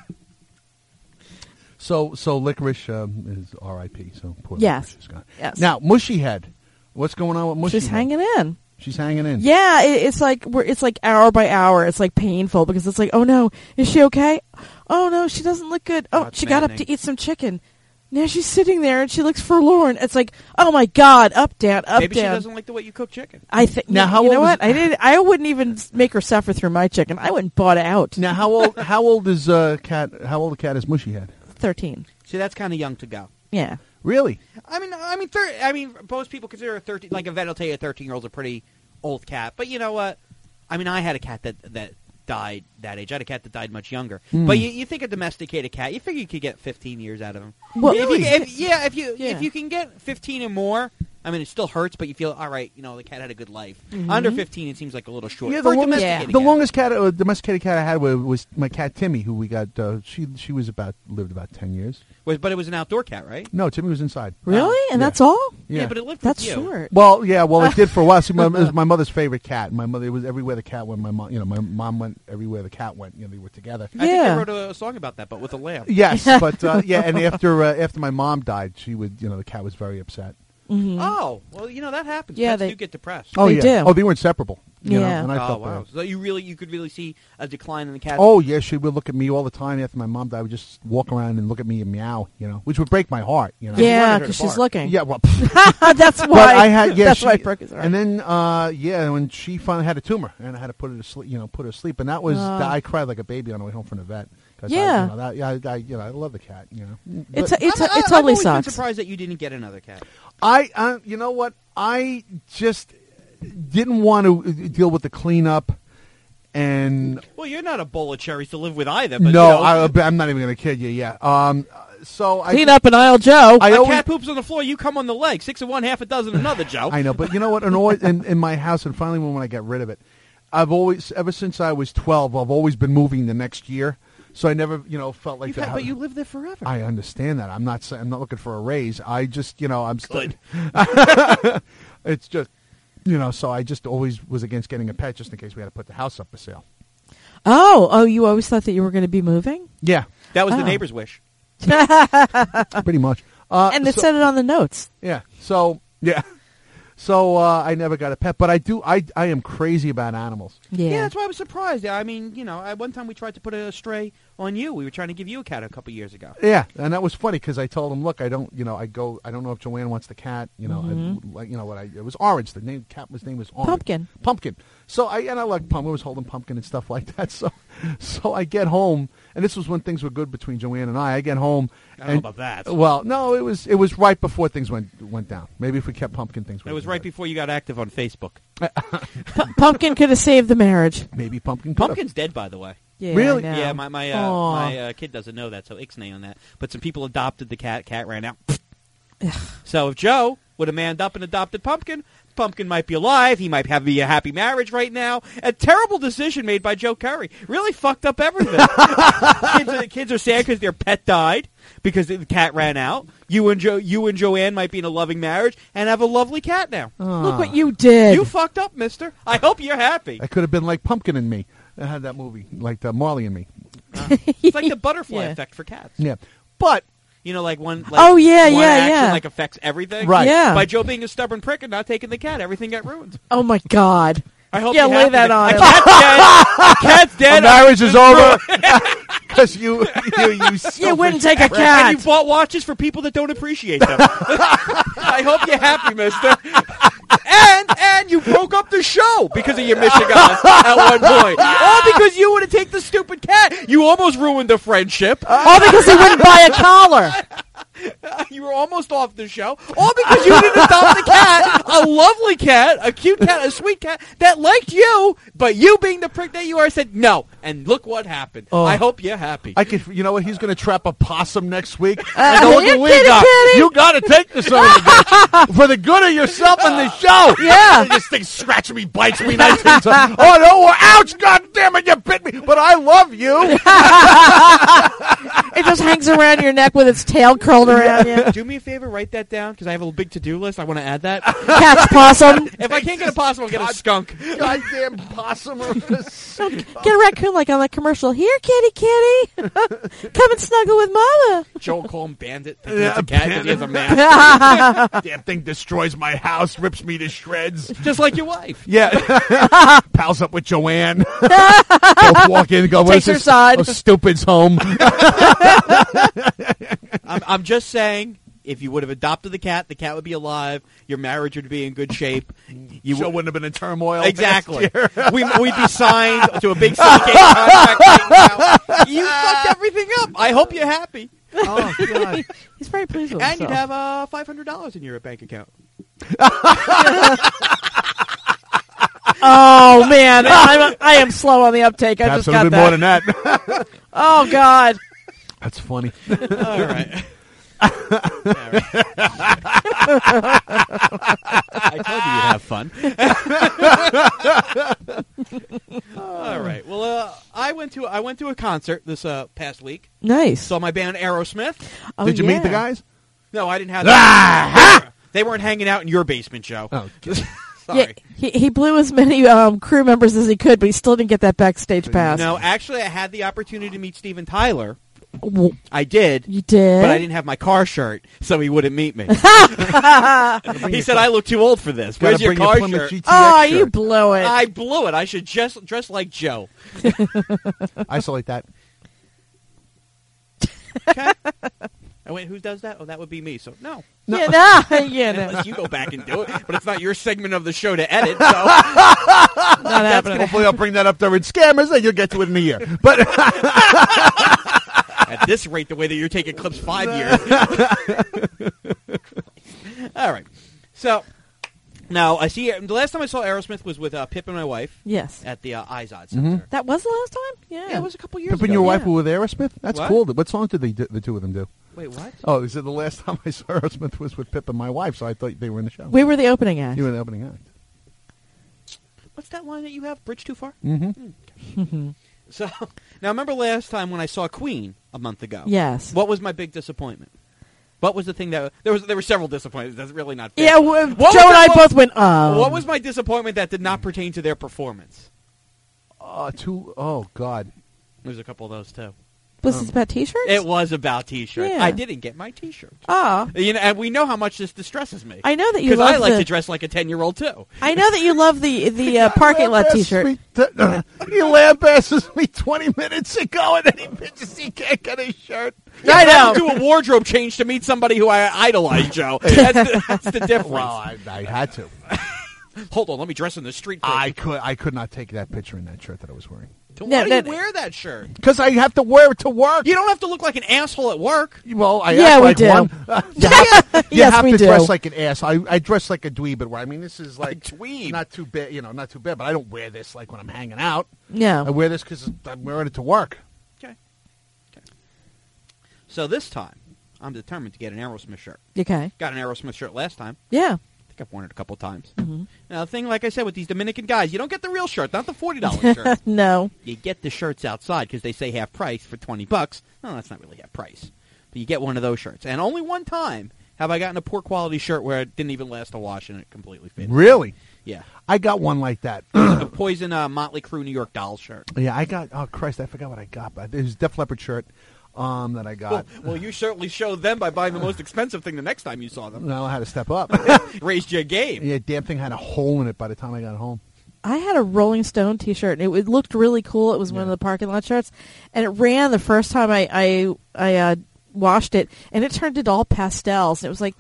So Licorice is R.I.P. So poor Yes. Licorice is gone. Yes. Now Mushy Head. What's going on with Mushy She's Head? hanging in. She's hanging in. Yeah, it's like hour by hour. It's like painful because it's like, oh no, is she okay? Oh no, she doesn't look good. Oh, That's she got up maddening. to eat some chicken. Now she's sitting there and she looks forlorn. It's like, oh my God, up, down, up, Maybe she down. doesn't like the way you cook chicken. I think. Now, how you know old what? is- I wouldn't even make her suffer through my chicken. I wouldn't bought it out. Now, how old is cat? How old a cat is Mushy Head? 13. See, that's kind of young to go. Yeah. Really? I mean, most people consider a 13. Like a vet will tell you a 13-year-old's a pretty old cat. But you know what? I mean, I had a cat that died that age. I had a cat that died much younger. But you think a domesticated cat, you figure you could get 15 years out of him. Well, If you can get 15 or more, I mean, it still hurts, but you feel all right. You know, the cat had a good life. Under 15, it seems like a little short. Yeah, For the a longest, domesticated the cat. longest domesticated cat I had was my cat Timmy, who we got. She lived about 10 years. But it was an outdoor cat, right? No, Timmy was inside. Really? And Yeah. that's all? Yeah, but it lived That's with you. short. Well, yeah, it did for a while. See, it was my mother's favorite cat. My mother, it was everywhere the cat went. My mom went everywhere the cat went. They were together. I think Yeah. they wrote a song about that, but with a lamb. Yes, but yeah, and after my mom died, she would, the cat was very upset. Oh, well, that happens. Yeah, Cats they- do get depressed. Oh They yeah. do. Oh, they were inseparable. Yeah. And I Oh, felt wow. bad. So you could really see a decline in the cat. Oh yeah, she would look at me all the time after my mom died. Would just walk around and look at me and meow, which would break my heart. Yeah, wanted her to because she's bark. looking. Yeah, well, That's why. but I had that's why it broke his heart. And then when she finally had a tumor, and I had to put her to sleep, put her to sleep, and that was I cried like a baby on the way home from the vet. 'Cause Yeah. I love the cat. It's But it I've totally always been sucks. surprised that you didn't get another cat. you know what? I just didn't want to deal with the cleanup, and Well, you're not a bowl of cherries to live with either. But no, I'm not even going to kid you. Yeah. So Clean up an aisle, Joe. I a always, cat poops on the floor, you come on the leg. 6 of one, half a dozen another, Joe. I know, but you know what? And always, in my house, and finally when I got rid of it, I've always, ever since I was 12, I've always been moving the next year. So I never, felt like that. But you live there forever. I understand that. I'm not looking for a raise. I just, I'm still. Good. It's just, so I just always was against getting a pet just in case we had to put the house up for sale. Oh, you always thought that you were going to be moving? Yeah, That was Oh. the neighbor's wish. pretty much. And they said it on the notes. Yeah. So yeah. So I never got a pet, but I do. I am crazy about animals. Yeah. That's why I was surprised. I mean, one time we tried to put a stray on you. We were trying to give you a cat a couple years ago. Yeah, and that was funny because I told him, look, I don't know if Joanne wants the cat. It was Orange. The name his name was Orange. Pumpkin. So I like Pumpkin. I was holding Pumpkin and stuff like that. So I get home, and this was when things were good between Joanne and I. I get home. I don't know about that. Well, no, it was right before things went down. Maybe if we kept Pumpkin, things would. It was right before you got active on Facebook. Pumpkin could have saved the marriage. Maybe Pumpkin. could've. Pumpkin's dead, by the way. Yeah, Really? I know. Yeah, my kid doesn't know that, so ixnay on that. But some people adopted the cat. Cat ran out. So if Joe would have manned up and adopted Pumpkin, Pumpkin might be alive. He might be a happy marriage right now. A terrible decision made by Joe Curry. Really fucked up everything. kids are sad because their pet died because the cat ran out. You and Joanne might be in a loving marriage and have a lovely cat now. Look what you did. You fucked up, mister. I hope you're happy. I could have been like Pumpkin and Me. I had that movie, like Marley and Me. It's like the butterfly Yeah. effect for cats. Yeah, but Like one. Oh, yeah, one yeah, action, yeah. Like affects everything. Right. Yeah. By Joe being a stubborn prick and not taking the cat, everything got ruined. Oh, my God. I hope Yeah, you're lay happy that on A him. cat's dead. A cat's dead. the marriage is over because you You wouldn't take a And cat. you bought watches for people that don't appreciate them. I hope you're happy, mister. And you broke up the show because of your Michigan at one point. All because you would take the stupid cat. You almost ruined the friendship. All because he wouldn't buy a collar. You were almost off the show. All because you didn't adopt a cat, a lovely cat, a cute cat, a sweet cat that liked you, but you being the prick that you are said no. And look what happened. Oh. I hope you're happy. I could, you know what? He's going to trap a possum next week. Uh, And look you what we kitty, got. kitty. You got to take this son of a bitch for the good of yourself and the show. Yeah. This thing scratches me, bites me 19 times. Oh no! Ouch! God damn it! You bit me, but I love you. It just hangs around your neck with its tail curled around you. Do me a favor, write that down because I have a big to-do list. I want to add that. Cat's possum. If I can't get a possum, I'll get a skunk. Goddamn possum. Get a raccoon like on that commercial. Here, kitty, kitty. Come and snuggle with mama. Joe will call him Bandit. Thinking Yeah, it's a cat because he has a mask. Damn thing destroys my house, rips me to shreds. Just like your wife. Yeah. Pals up with Joanne. Both walk in and go, Takes what's her this? side. Oh, stupid's home. I'm just saying, if you would have adopted the cat would be alive. Your marriage would be in good shape. Show wouldn't have been in turmoil. Exactly. We'd be signed to a big syndicated contract right now. You fucked everything up. I hope you're happy. Oh, God. He's very pleased with And himself. you'd have $500 in your bank account. Oh, man. I am slow on the uptake. I That's just a got little bit more than that. Oh, God. That's funny. All right. I told you you'd have fun. All right. Well, I went to a concert this past week. Nice. Saw my band Aerosmith. Oh, Did you yeah. meet the guys? No, I didn't have that. They weren't hanging out in your basement, Joe. Oh, Yeah, Sorry. he blew as many crew members as he could, but he still didn't get that backstage pass. No, actually, I had the opportunity to meet Steven Tyler. W- I did. You did? But I didn't have my car shirt, so he wouldn't meet me. He said, I look too old for this. Where's your car shirt? GTX Oh, shirt. you blew it. I blew it. I should just dress like Joe. Isolate that. Okay? I went, who does that? Oh, that would be me. So, no. Yeah, no. Yeah, no. Unless you go back and do it. But it's not your segment of the show to edit, so. Not happening. Hopefully I'll bring that up during Scammers, and you'll get to it in a year. But At this rate, the way that you're taking clips 5 years. All right. So, now, I see, the last time I saw Aerosmith was with Pip and my wife Yes. at the Izod Center. That was the last time? Yeah. Yeah, it was a couple years Pip ago. and your wife yeah. were with Aerosmith? That's What? cool. What song did the two of them do? Wait, what? Oh, he said the last time I saw Aerosmith was with Pip and my wife, so I thought they were in the show. We were the opening act. You were the opening act. What's that line that you have? Bridge too far? Mm-hmm. So, now remember last time when I saw Queen a month ago? Yes. What was my big disappointment? What was the thing that there were several disappointments? That's really not fair. Yeah, What Joe was and I that both went, oh. What was my disappointment that did not pertain to their performance? Oh, God. There's a couple of those too. Was this about T-shirts? It was about T-shirts. Yeah. I didn't get my T-shirt. Oh. You know, and we know how much this distresses me. I know that you Because love I like the... to dress like a 10-year-old too. I know that you love the parking lot T-shirt. He lambasted me 20 minutes ago, and then he bitches he can't get his shirt. I had to know. do a wardrobe change to meet somebody who I idolize, Joe. That's the difference. Well, I had to. Hold on, let me dress in the street. I could not take that picture in that shirt that I was wearing. Why do you no. wear that shirt? Because I have to wear it to work. You don't have to look like an asshole at work. Well, I Yeah, act we like do. one. You Yes, have we to do. dress like an ass. I dress like a dweeb, but I mean, this is like dweeb. not too bad, not too bad. But I don't wear this like when I'm hanging out. I No. wear this because I'm wearing it to work. Okay. So this time, I'm determined to get an Aerosmith shirt. Okay. Got an Aerosmith shirt last time. Yeah. I think I've worn it a couple of times. Mm-hmm. Now, the thing, like I said, with these Dominican guys, you don't get the real shirt, not the $40 shirt. No. You get the shirts outside because they say half price for $20. No, that's not really half price. But you get one of those shirts. And only one time have I gotten a poor quality shirt where it didn't even last a wash and it completely faded. Really? Yeah. I got one like that. A Poison Motley Crue New York Dolls shirt. Yeah, I got. Oh Christ, I forgot what I got. But it was a Def Leppard shirt that I got. Well, you certainly showed them by buying the most expensive thing the next time you saw them. No, I had to step up. Raised your game. Yeah, damn thing had a hole in it by the time I got home. I had a Rolling Stone T-shirt, and it looked really cool. It was one of the parking lot shirts, and it ran the first time I washed it, and it turned into all pastels. And it was like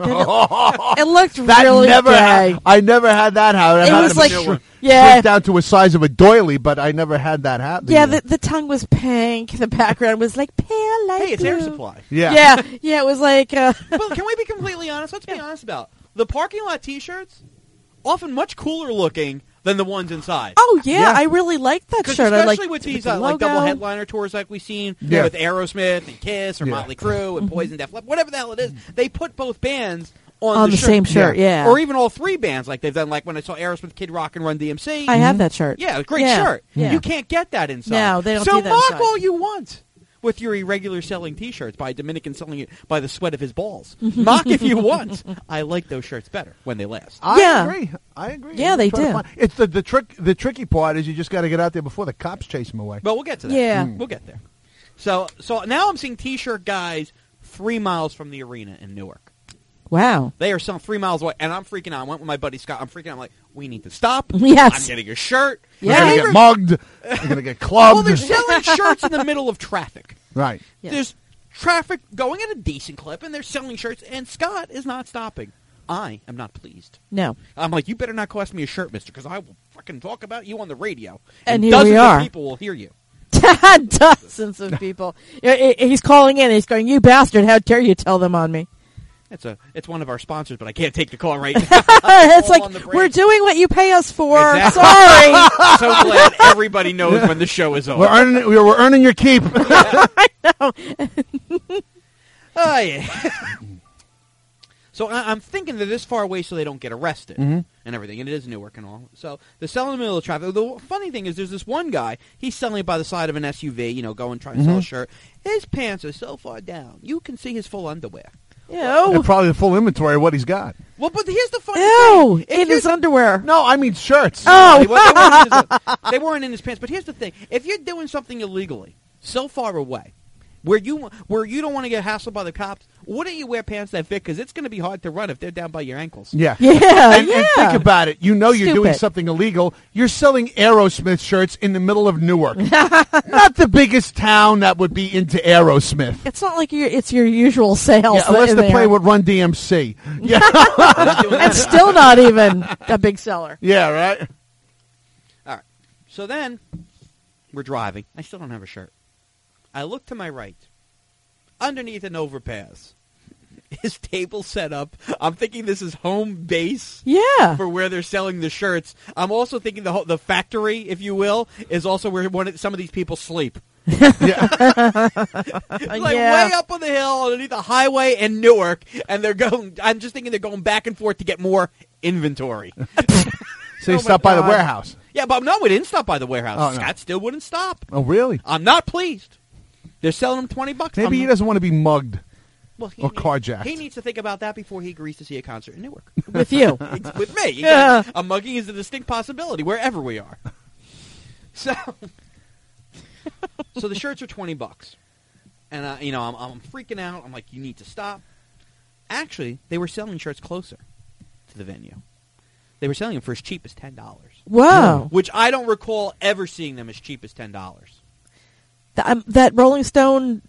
it looked That really never. gay. I never had that happen. I It had was to like shrink yeah, down to a size of a doily, but I never had that happen. yeah. The tongue was pink. The background was like pale light Hey, it's blue. Air Supply. yeah. Yeah. It was like Well, can we be completely honest? Let's be honest about the parking lot T-shirts. Often much cooler looking than the ones inside. oh yeah, Yeah. I really liked that 'Cause shirt. I especially like with these the like double logo. headliner tours like we've seen Yeah. with Aerosmith and Kiss or Yeah. Motley Crue and Poison, Def Leppard, whatever the hell it is, they put both bands on the shirt. same shirt. Yeah, Or even all three bands like they've done. Like when I saw Aerosmith, Kid Rock, and Run DMC. I have that shirt. Yeah, great Yeah, shirt. yeah. You can't get that inside. No, they don't So do that mock inside. all you want with your irregular selling T-shirts by a Dominican selling it by the sweat of his balls. Mock if you want. I like those shirts better when they last. Yeah. I agree. Yeah, they Try to do. find- It's the trick. The tricky part is you just got to get out there before the cops chase them away. But we'll get to that. Yeah. We'll get there. So now I'm seeing T-shirt guys 3 miles from the arena in Newark. Wow. They are some 3 miles away, and I'm freaking out. I went with my buddy Scott. I'm freaking out. I'm like, we need to stop. Yes. I'm getting a shirt. You're Yeah. gonna get mugged. You're gonna get clubbed. Well, they're selling shirts in the middle of traffic. Right. Yeah. There's traffic going at a decent clip, and they're selling shirts, and Scott is not stopping. I am not pleased. No. I'm like, you better not cost me a shirt, mister, because I will fucking talk about you on the radio. And here dozens we are. of people will hear you. Dozens of people. He's calling in. He's going, "You bastard! How dare you tell them on me?" It's one of our sponsors, but I can't take the call right now. It's like, we're doing what you pay us for. Exactly. Sorry. So glad everybody knows when the show is over. We're earning your keep. I know. Oh, yeah. So I'm thinking they're this far away so they don't get arrested and everything. And it is Newark and all. So they're selling in the middle of traffic. The funny thing is there's this one guy. He's selling it by the side of an SUV, going trying to sell a shirt. His pants are so far down. You can see his full underwear. Ew. And probably the full inventory of what he's got. Well, but here's the funny Ew. thing. In his underwear. No, I mean shirts. Oh. They weren't in his pants. But here's the thing. If you're doing something illegally so far away, where you don't want to get hassled by the cops, wouldn't you wear pants that fit? Because it's going to be hard to run if they're down by your ankles. Yeah. Yeah. And think about it. You're doing Stupid. something illegal. You're selling Aerosmith shirts in the middle of Newark. Not the biggest town that would be into Aerosmith. It's not like it's your usual sales. Yeah, unless in they there. play with Run DMC. Yeah, And still not even a big seller. yeah, right? All right. So then we're driving. I still don't have a shirt. I look to my right. Underneath an overpass. His table set up. I'm thinking this is home base Yeah. for where they're selling the shirts. I'm also thinking the factory, if you will, is also where some of these people sleep. Yeah. Way up on the hill underneath the highway in Newark, and I'm just thinking they're going back and forth to get more inventory. So you Oh, stop my by the God. warehouse. Yeah, but no, we didn't stop by the warehouse. Oh, no. Scott still wouldn't stop. Oh, really? I'm not pleased. They're selling him $20. Maybe he doesn't want to be mugged. Well, or carjacked. He needs to think about that before he agrees to see a concert in Newark. With you. With me. Yeah. A mugging is a distinct possibility wherever we are. So the shirts are $20. And, I'm freaking out. I'm like, you need to stop. Actually, they were selling shirts closer to the venue. They were selling them for as cheap as $10. Wow. Which I don't recall ever seeing them as cheap as $10. That Rolling Stone,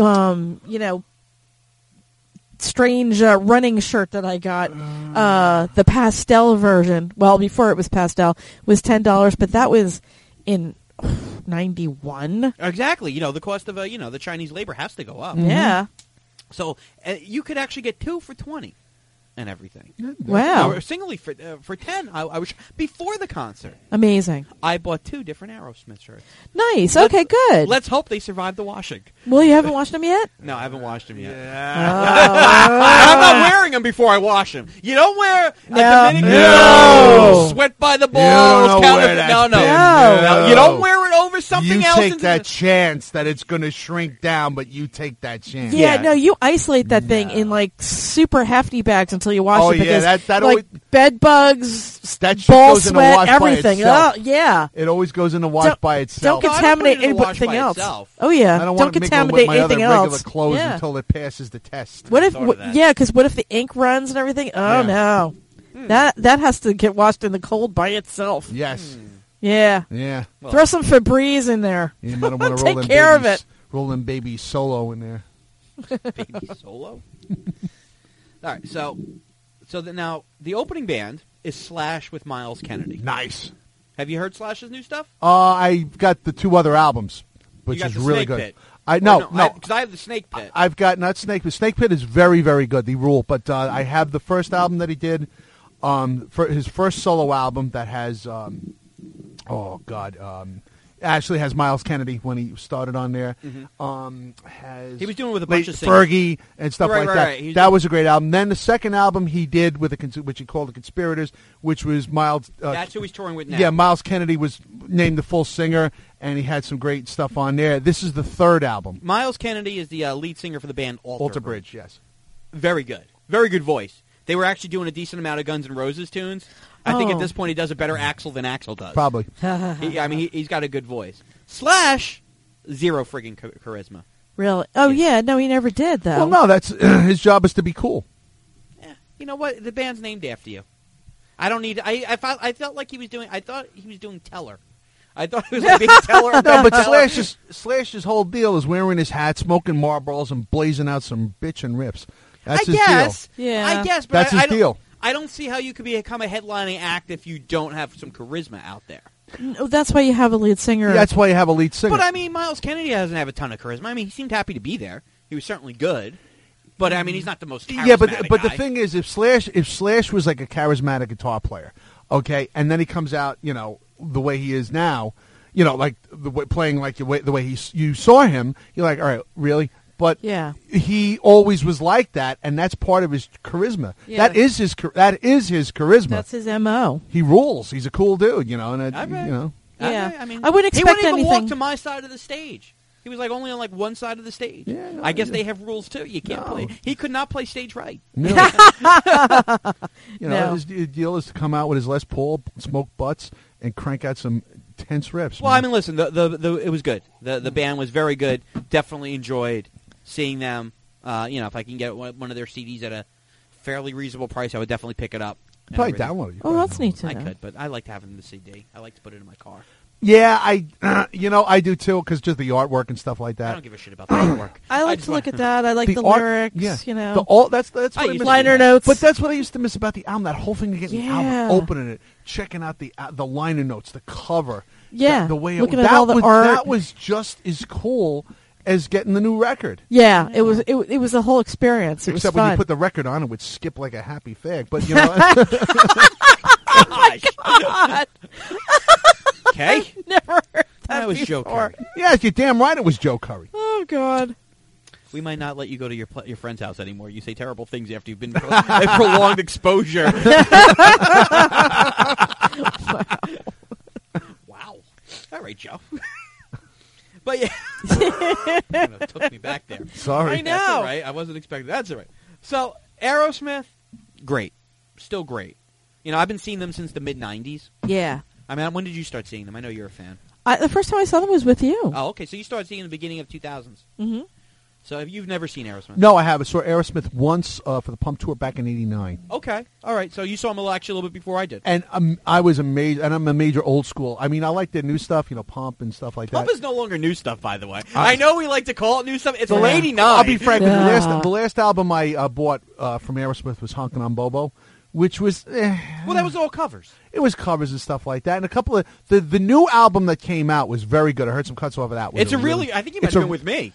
strange running shirt that I got, the pastel version, well, before it was pastel, was $10, but that was in 91. Exactly. The cost of the Chinese labor has to go up. Yeah. So you could actually get two for $20 and everything. Wow. Or singly for $10. I was before the concert. Amazing. I bought two different Aerosmith shirts. Nice. Okay, good. Let's hope they survive the washing. Well, you haven't washed them yet? No, I haven't washed them yet. Oh. I'm not wearing them before I wash them. You don't wear a No. Dominican No. sweat by the You balls. don't know where that's No. been. No. You don't wear it over something You else. take into that the- chance that it's going to shrink down, but you take that chance. Yeah, Yeah. no, you isolate that thing in like super hefty bags until you wash Oh, it yeah, because that like always- bed bugs, That shit ball goes in the sweat, wash by everything. itself. Oh, yeah. It always goes in the wash by itself. Don't No, I don't put it contaminate in the wash anything by else. itself. Oh yeah, I don't want to contaminate with my other anything regular else. clothes Yeah. until it passes the test. What if? thought of that. Yeah, because what if the ink runs and everything? Oh Yeah. no, that has to get washed in the cold by itself. Yes. Yeah, Yeah. Well- throw some Febreze in there. You might want to Take roll in care of babies, it. roll in baby solo in there. Baby Solo. All right, so now the opening band is Slash with Miles Kennedy. Nice. Have you heard Slash's new stuff? I've got the two other albums, which You got is the really Snake good. Pit. No, because I have the Snake Pit. I've got not Snake Pit. Snake Pit is very, very good. The rule, but I have the first album that he did, for his first solo album that has, actually has Miles Kennedy when he started on there. Has He was doing it with a bunch late of singers. Fergie and stuff Right, like right. that. He was That doing- was a great album. Then the second album he did with which he called the Conspirators, which was Miles. That's who he's touring with now. Yeah, Miles Kennedy was named the full singer, and he had some great stuff on there. This is the third album. Miles Kennedy is the lead singer for the band Alter Bridge, yes. Very good. Very good voice. They were actually doing a decent amount of Guns N' Roses tunes. I think at Oh. this point he does a better Axl than Axl does. Probably. He's got a good voice. Slash, zero friggin' charisma. Really? Oh yeah, no, he never did though. Well, no, that's his job is to be cool. Yeah. You know what? The band's named after you. I don't need. I felt like he was doing. I thought he was doing Teller. I thought it was like being Teller. No, but Slash's whole deal is wearing his hat, smoking Marlboros, and blazing out some bitchin' rips. That's his deal. Yeah. I guess, but That's his I don't, deal. I don't see how you could become a headlining act if you don't have some charisma out there. No, that's why you have a lead singer. That's why you have a lead singer. But I mean, Miles Kennedy doesn't have a ton of charisma. I mean, he seemed happy to be there. He was certainly good. But I mean, he's not the most charismatic Yeah, but the guy. thing is, if Slash was like a charismatic guitar player, okay, and then he comes out, the way he is now, like playing like the way you saw him, you're like, all right, really? But Yeah. he always was like that, and that's part of his charisma. Yeah. That is his charisma. That's his MO. He rules. He's a cool dude, and I bet. Yeah. I mean, I wouldn't he expect wouldn't even walk anything. to my side of the stage. He was like only on like one side of the stage. Yeah, no, I guess they have rules too. You can't No. play. He could not play stage right. No. No. His deal is to come out with his Les Paul, smoke butts, and crank out some tense riffs. Well, man. I mean, listen, it was good. The band was very good. Definitely enjoyed seeing them. If I can get one of their CDs at a fairly reasonable price, I would definitely pick it up. and probably everything. download it. Oh, that's neat to I know. could, but I liked having the CD. I like to put it in my car. Yeah, I do too, because just the artwork and stuff like I that. don't give a shit about the artwork. I like just to look want- at that. I like the art- lyrics, yeah. you That's what I used miss. to liner notes. But that's what I used to miss about the album. That whole thing of getting the Yeah. album, opening it, checking out the liner notes, the cover. Yeah, the way looking it, at that all the was, art. That was just as cool as getting the new record. Yeah, it was. It was a whole experience. It Except was when fun. you put the record on, it would skip like a happy fag. But God, Okay, never heard that was Joe before. Curry. yes, you're damn right. It was Joe Curry. Oh God. We might not let you go to your friend's house anymore. You say terrible things after you've been a prolonged exposure. Wow. All right, Joe. But yeah, kind of took me back there. Sorry. I know. That's all right. I wasn't expecting. That's all right. So Aerosmith, great, still great. I've been seeing them since the mid '90s. Yeah. I mean, when did you start seeing them? I know you're a fan. The first time I saw them was with you. Oh, okay. So you started seeing them in the beginning of 2000s. Mm-hmm. So you've never seen Aerosmith? No, I haven't. I saw Aerosmith once for the Pump Tour back in '89. Okay. All right. So you saw them actually a little bit before I did. And I was amazed, and I'm a major old school. I mean, I like their new stuff, Pump and stuff like Pump that. is no longer new stuff, by the way. I know we like to call it new stuff. It's Yeah. 89. I'll be frank with you. Yeah. The last album I bought from Aerosmith was Honkin' on Bobo, which was Well, that was all covers. it was covers and stuff like that. And a couple of the new album that came out was very good. I heard some cuts off of that. It's a really. I think you might it's have a- been with me.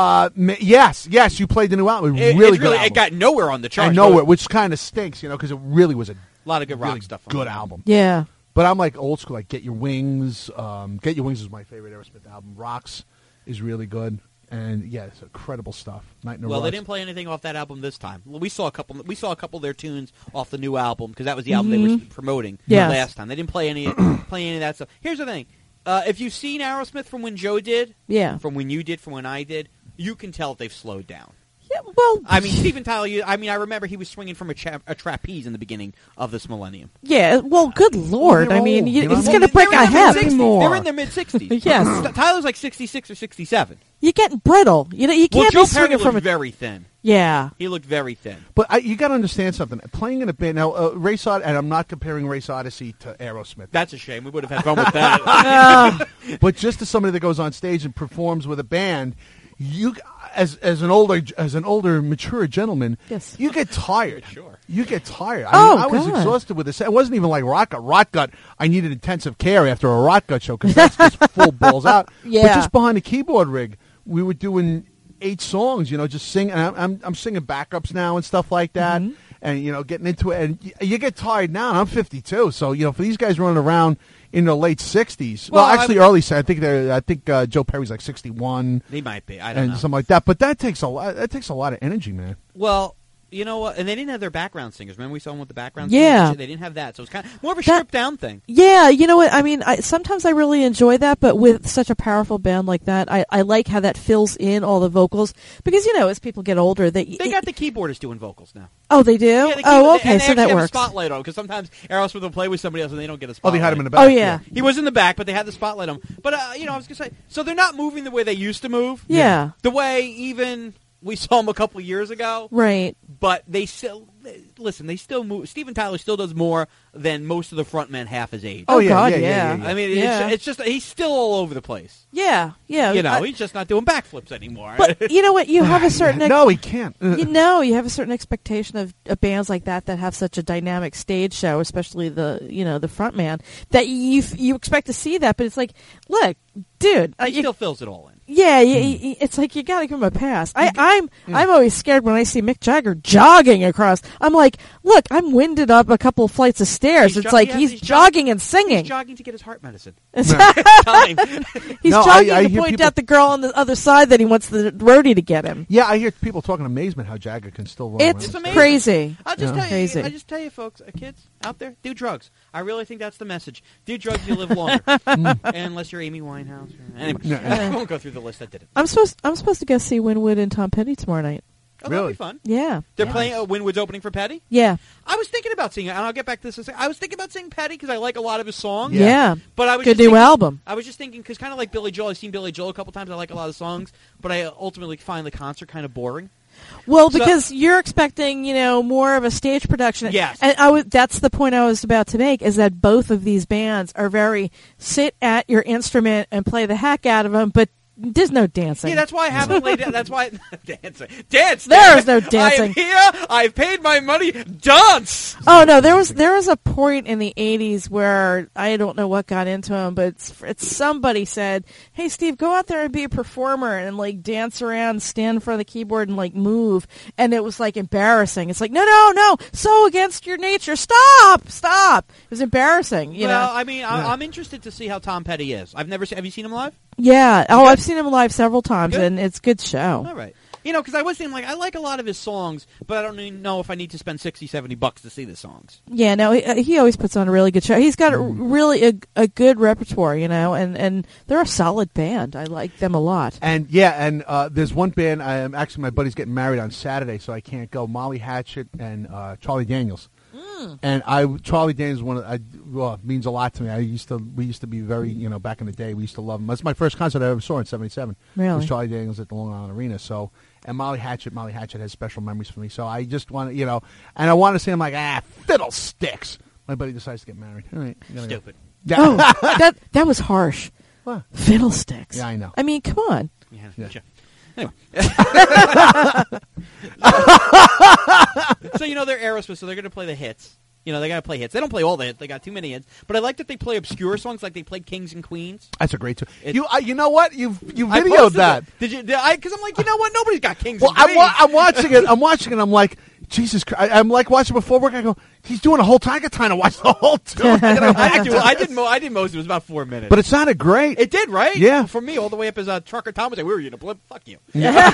Yes, you played the new album. It, Really it's good album. It got nowhere on the charts. I know it, which kind of stinks, because it really was a A lot of good rock really stuff. on good it. album. Yeah. But I'm like old school, like Get Your Wings. Get Your Wings is my favorite Aerosmith album. Rocks is really good, and yeah, it's incredible stuff. Night in the Well, they Rocks. didn't play anything off that album this time. We saw a couple. We saw a couple of their tunes off the new album because that was the album they were promoting Yes. last time. They didn't play any of that stuff. Here's the thing: if you've seen Aerosmith from when Joe did, Yeah. from when you did, from when I did, you can tell they've slowed down. Yeah. Well. I mean, Steven Tyler. I remember he was swinging from a trapeze in the beginning of this millennium. Yeah. Well. Good Lord. they're I mean, old, you know it's what I going mean? to break They're a in their hip. mid-60s. They're in their mid-60s. Yes. Tyler's like 66 or 67. You're getting brittle. You Well, can't Joe be swinging Perry from looked a. very thin. Yeah. He looked very thin. But you got to understand something. Playing in a band now, Race Odyssey, and I'm not comparing Race Odyssey to Aerosmith, That's a shame. We would have had fun with that. but just as somebody that goes on stage and performs with a band, you as an older mature gentleman, Yes. you get tired. Sure. You get tired. Oh, I was God. exhausted with this. It wasn't even like Rot Gut. I needed intensive care after a Rot Gut show because that's just full balls out. Yeah. But just behind the keyboard rig, we were doing 8 songs. Just singing. And I'm singing backups now and stuff like that. Mm-hmm. And getting into it, and you get tired now. And I'm 52, so for these guys running around in their late 60s. Well, Well, actually, early. I think Joe Perry's like 61 He might be. I don't and know. something like that. But that takes a lot. That takes a lot of energy, man. Well, you know what? And they didn't have their background singers. Remember we saw them with the background Yeah. singers? They didn't have that. So it's kind of more of a stripped down thing. Yeah, you know what? I mean, sometimes I really enjoy that, but with such a powerful band like that, I like how that fills in all the vocals because as people get older, They got the keyboardist doing vocals now. Oh, they do. Yeah, Oh, okay, and they so that actually have works. a spotlight on because sometimes Aerosmith will play with somebody else and they don't get a Oh, spotlight. they had him in the back. Oh, yeah. He was in the back, but they had the spotlight on. But I was gonna say, so they're not moving the way they used to move. Yeah. The way even we saw them a couple years ago. Right. But they still listen. They still move. Steven Tyler still does more than most of the frontmen half his age. Oh, yeah, God, yeah, yeah. yeah, yeah. I mean, Yeah. it's just he's still all over the place. Yeah. Yeah. You know, he's just not doing backflips anymore. But you know what? You have a certain No, he can't. you have a certain expectation of bands like that have such a dynamic stage show, especially the front man, that you expect to see that. But it's like, look, dude, he still fills it all in. yeah, it's like you got to give him a pass. I'm always scared when I see Mick Jagger jogging across. I'm like, look, I'm winded up a couple flights of stairs. He's It's like yeah, he's jogging and He's singing. jogging to get his heart medicine. He's No, jogging I to hear point people- out the girl on the other side that he wants the roadie to get him. Yeah, I hear people talking amazement how Jagger can still run It's around. amazing. crazy. I'll just Yeah. tell you. Crazy. I just tell you, folks, kids out there, do drugs. I really think that's the message. Do drugs, you live longer. Unless you're Amy Winehouse. Anyway, Yeah. I won't go through the list. I did it. I'm supposed to go see Winwood and Tom Petty tomorrow night. Oh, that'll Really? be fun. Yeah. They're playing Winwood's opening for Petty. Yeah. I was thinking about seeing it, and I'll get back to this in a second. I was thinking about seeing Petty because I like a lot of his songs. Yeah. Yeah. But I was Good just new thinking, album. I was just thinking because kind of like Billy Joel. I've seen Billy Joel a couple times. I like a lot of songs, but I ultimately find the concert kind of boring. Well, So- because you're expecting, more of a stage production. Yes. And that's the point I was about to make, is that both of these bands are very sit at your instrument and play the heck out of them, but there's no dancing. Yeah, that's why I haven't laid down. That's why dancing. Dance. There is no dancing. I'm here. I've paid my money. Dance. Oh no, there was a point in the 80s where I don't know what got into him, but it's somebody said, "Hey Steve, go out there and be a performer and like dance around, stand in front of the keyboard and like move." And it was like embarrassing. It's like, no, so against your nature. Stop. It was embarrassing, you Well, know. I mean, I'm interested to see how Tom Petty is. I've never seen. Have you seen him live? Yeah. Oh, I've seen him live several times, Good. and it's a good show. All right. Because I was thinking, I like a lot of his songs, but I don't even know if I need to spend $60, $70 to see the songs. Yeah, no, he always puts on a really good show. He's got really a good repertoire, and they're a solid band. I like them a lot. And there's one band. Actually, my buddy's getting married on Saturday, so I can't go. Molly Hatchet and Charlie Daniels. And Charlie Daniels means a lot to me. We used to be very, back in the day, we used to love him. That's my first concert I ever saw in '77. Really? Was Charlie Daniels at the Long Island Arena. So, and Molly Hatchet has special memories for me. So I just want to, and I want to say, I'm like, fiddlesticks. My buddy decides to get married. All right, gotta go. Stupid. Yeah. Oh, that was harsh. What? Fiddlesticks. Yeah, I know. I mean, come on. Yeah. Yeah. Anyway. So, they're Aerosmith, so they're going to play the hits. They got to play hits. They don't play all the hits. They got too many hits. But I like that they play obscure songs like they played Kings and Queens. That's a great tune. It- You know what? You I videoed posted that. it. Did you? Because I'm like, you know what? Nobody's got Kings Well, and Queens. I'm watching it. I'm like, Jesus Christ. I'm like watching before work. I go, he's doing a whole time. I got time to watch the whole tune. I did most. It was about 4 minutes. But it sounded great. It did, right? Yeah. For me, all the way up as Trucker Tom was like, we were in a blip. Fuck you.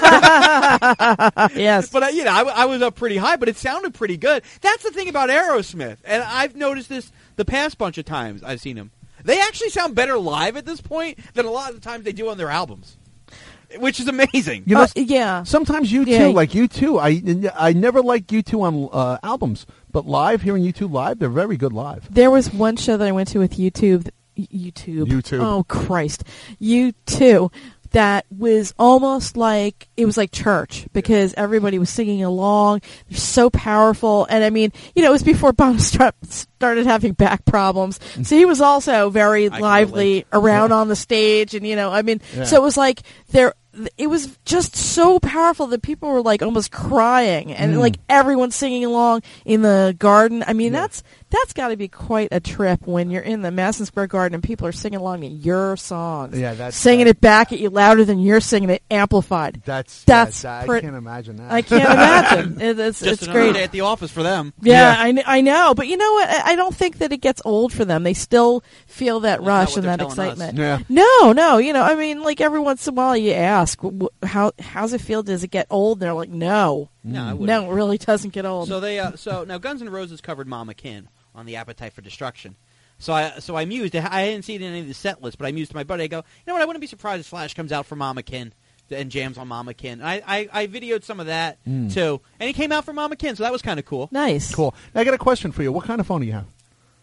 Yes. But, I was up pretty high, but it sounded pretty good. That's the thing about Aerosmith. And I've noticed this the past bunch of times I've seen them. They actually sound better live at this point than a lot of the times they do on their albums. Which is amazing. Yeah. Sometimes you too, Yeah. like you too. I never liked you two on albums, but live, hearing you two live, they're very good live. There was one show that I went to with YouTube. Oh, Christ. U2. That was almost like, it was like church, because everybody was singing along. They're so powerful. And I mean, it was before Bono started having back problems. So he was also very can lively around on the stage. And, so it was like it was just so powerful that people were like almost crying, and like everyone singing along in the garden. I mean, that's got to be quite a trip when you're in the Madison Square Garden and people are singing along to your songs. Yeah, singing it back at you louder than you're singing it, amplified. I can't imagine that. I can't imagine. It's Just another great. day at the office for them. Yeah, I know. But you know what? I don't think that it gets old for them. They still feel that That's rush not and what that they're telling excitement. Yeah. No. I mean, like every once in a while you ask, how's it feel? Does it get old? And they're like, no. No, I wouldn't. No, it really doesn't get old. So now Guns N' Roses covered Mama Kin on the Appetite for Destruction. So I mused. I didn't see it in any of the set lists, but I mused to my buddy. I go, you know what? I wouldn't be surprised if Slash comes out for Mama Kin and jams on Mama Kin. And I videoed some of that too, and he came out for Mama Kin, so that was kind of cool. Nice. Cool. Now I got a question for you. What kind of phone do you have?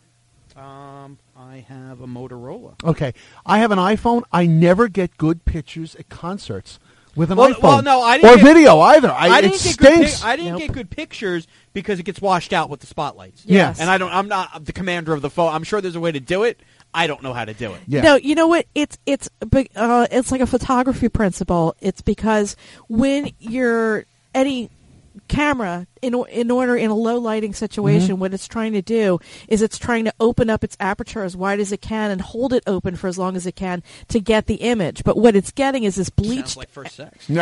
I have a Motorola. Okay. I have an iPhone. I never get good pictures at concerts. with an Well, iPhone. well, no, I didn't or get- video either. I It didn't get good stinks. I didn't Nope. get good pictures because it gets washed out with the spotlights. Yes. And I'm not the commander of the phone. I'm sure there's a way to do it. I don't know how to do it. Yeah. No, you know what? It's like a photography principle. It's because when you're any camera in order in a low lighting situation, what it's trying to do is it's trying to open up its aperture as wide as it can and hold it open for as long as it can to get the image. But what it's getting is this bleached. Sounds like first sex. So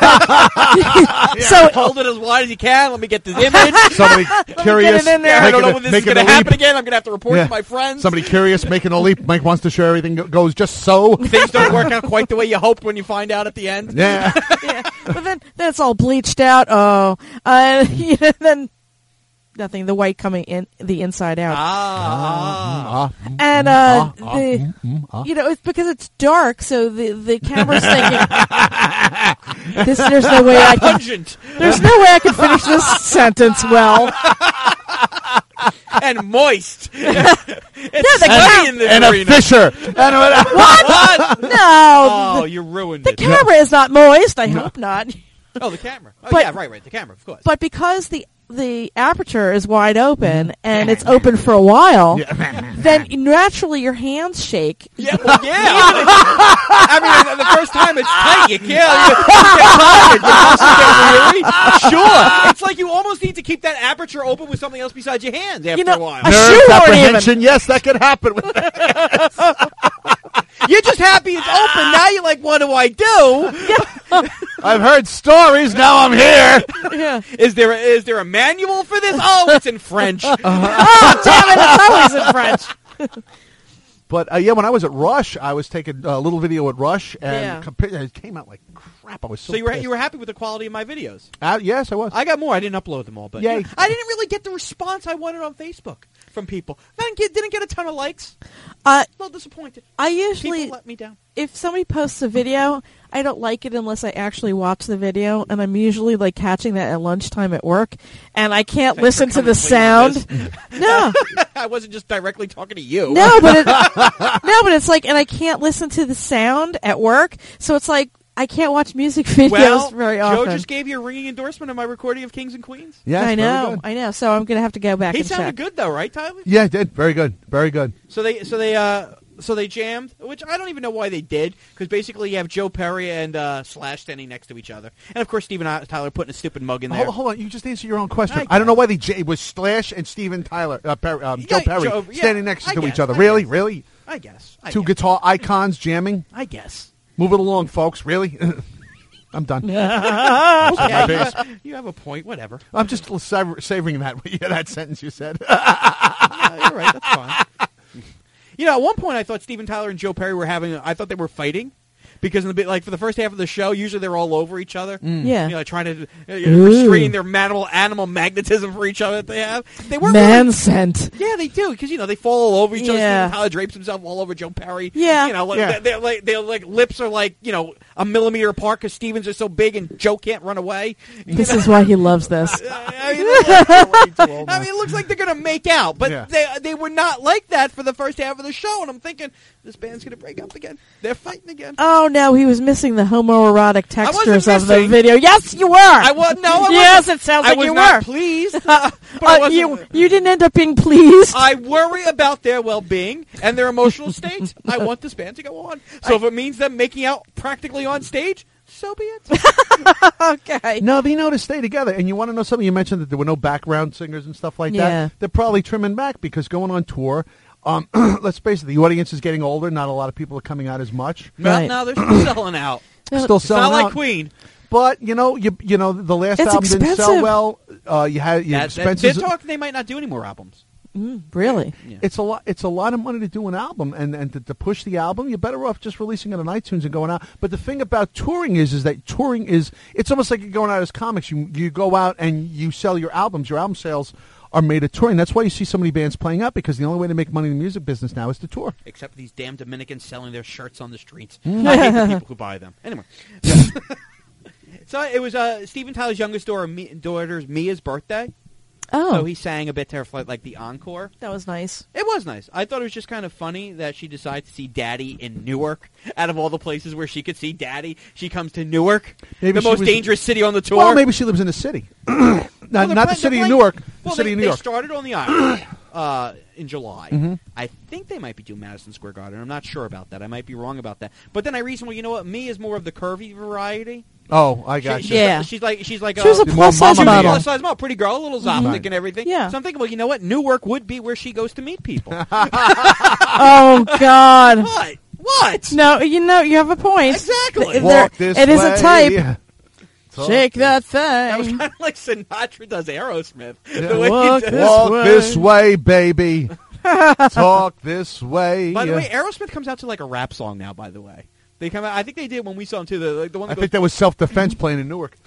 Hold it as wide as you can. Let me get this image. Somebody curious. get it in there. I don't know making a- when this is making going to a happen leap. again. I'm going to have to report Yeah. to my friends. Somebody curious making a leap. Mike wants to share everything goes just so. Things don't work out quite the way you hoped when you find out at the end. Yeah. yeah, but then it's all bleached out. Then nothing. The white coming in the inside out. And it's because it's dark, so the camera's thinking, there's no way I can. Pungent There's no way I can finish this sentence well. and moist. the It's cam- sunny in this And a arena. fisher. What? No, Oh, you ruined the it. camera is not moist. I hope not. Oh, the camera. Oh, But- yeah, right. The camera, of course. But because the aperture is wide open and it's open for a while, then naturally your hands shake. Yeah, well, yeah. I mean, the first time it's tight. You can't. You get tired. Your muscles get weary. Sure. It's like you almost need to keep that aperture open with something else besides your hands after a while. a Nerve shoehorn apprehension. Yes, that could happen with that. You're just happy it's open. Now you're like, what do I do? I've heard stories. Now I'm here. Yeah. Is there a manual for this? Oh, it's in French. Oh, damn it, it's always in French. But when I was at Rush, I was taking a little video at Rush, and Yeah. it came out like crap. I was so. So pissed. you were happy with the quality of my videos? Yes, I was. I got more. I didn't upload them all, but Yay. I didn't really get the response I wanted on Facebook from people. Didn't get a ton of likes. Uh, A little disappointed. I usually, People let me down. if somebody posts a video, I don't like it unless I actually watch the video, and I'm usually like catching that at lunchtime at work, and I can't Thanks listen for to the coming clean on sound. No, I wasn't just directly talking to you. no, but it's like, and I can't listen to the sound at work, so it's like I can't watch music videos Well, very often. Joe just gave you a ringing endorsement of my recording of Kings and Queens. Yes, I very know, good. So I'm gonna have to go back He and sounded check. good though, right, Tyler? Yeah, it did. Very good. Very good. So they jammed, which I don't even know why they did, because basically you have Joe Perry and Slash standing next to each other, and of course Steven Tyler putting a stupid mug in there. Hold on. You just answered your own question. I I don't know why it was Slash and Steven Tyler, Joe Perry, Joe, yeah, standing next I to guess, each other. I Really? guess. Really? I guess. Two guitar icons jamming? I guess. Move it along, folks. Really? I'm done. Okay, you have a point. Whatever. I'm just savoring that sentence you said. Yeah, you're right. That's fine. At one point I thought Steven Tyler and Joe Perry were I thought they were fighting. Because for the first half of the show, usually they're all over each other. Yeah. Trying to restrain their animal magnetism for each other that they have. They weren't Man really, scent. yeah, they do because they fall all over each other. Yeah. Steven Tyler drapes himself all over Joe Perry. Yeah. Yeah. Their lips are a millimeter apart because Stevens are so big and Joe can't run away. This is why he loves this. I mean, it looks like they're going to make out, but Yeah. they were not like that for the first half of the show. And I'm thinking, this band's going to break up again. They're fighting again. Oh no, he was missing the homoerotic textures of the missing. video. Yes, you were. I was no. I Yes, wasn't. it sounds I like was you not were. pleased. But I wasn't- You didn't end up being pleased. I worry about their well-being and their emotional state. I want this band to go on. So if it means them making out practically on stage, so be it. Okay. No, they know to stay together. And you want to know something? You mentioned that there were no background singers and stuff like Yeah. that. They're probably trimming back because going on tour, let's face it, the audience is getting older. Not a lot of people are coming out as much. Well, Right. no, they're still selling out. Still It's selling not like out. Queen. But the last It's album didn't sell expensive. well. You had your They're expenses. talking they might not do any more albums. Really? Yeah. It's a lot. It's a lot of money to do an album, and to push the album, you're better off just releasing it on iTunes and going out. But the thing about touring is that touring is it's almost like you're going out as comics. You go out and you sell your albums. Your album sales are made of touring. That's why you see so many bands playing up because the only way to make money in the music business now is to tour. Except these damn Dominicans selling their shirts on the streets. I hate the people who buy them. Anyway. So it was Steven Tyler's youngest daughter's Mia's birthday. Oh. So he sang a bit to her for like the encore. That was nice. It was nice. I thought it was just kind of funny that she decided to see Daddy in Newark. Out of all the places where she could see Daddy, she comes to Newark, Maybe the she most was- dangerous city on the tour. Well, maybe she lives in the city. not Well, the city of Newark. The city of New They York. started on the island in July. Mm-hmm. I think they might be doing Madison Square Garden. I'm not sure about that. I might be wrong about that. But then I reasoned, well, you know what? Me is more of the curvy variety. Oh, I got you. Yeah. She's like She was a Well, plus size Mamma Mia. model. plus size model, pretty girl, a little Zoptic Right. and everything. Yeah. So I'm thinking, well, you know what? Newark would be where she goes to meet people. Oh, God. What? What? No, you have a point. Exactly. Walk this it is way. a type. Talk Shake that That was thing. kind of like Sinatra does Aerosmith. Yeah. The way Walk he this does. Walk way. this way, baby. Talk this way. By the way, Aerosmith comes out to like a rap song now. By the way, they come out. I think they did when we saw them too. The one I that think goes, that was self-defense playing in Newark.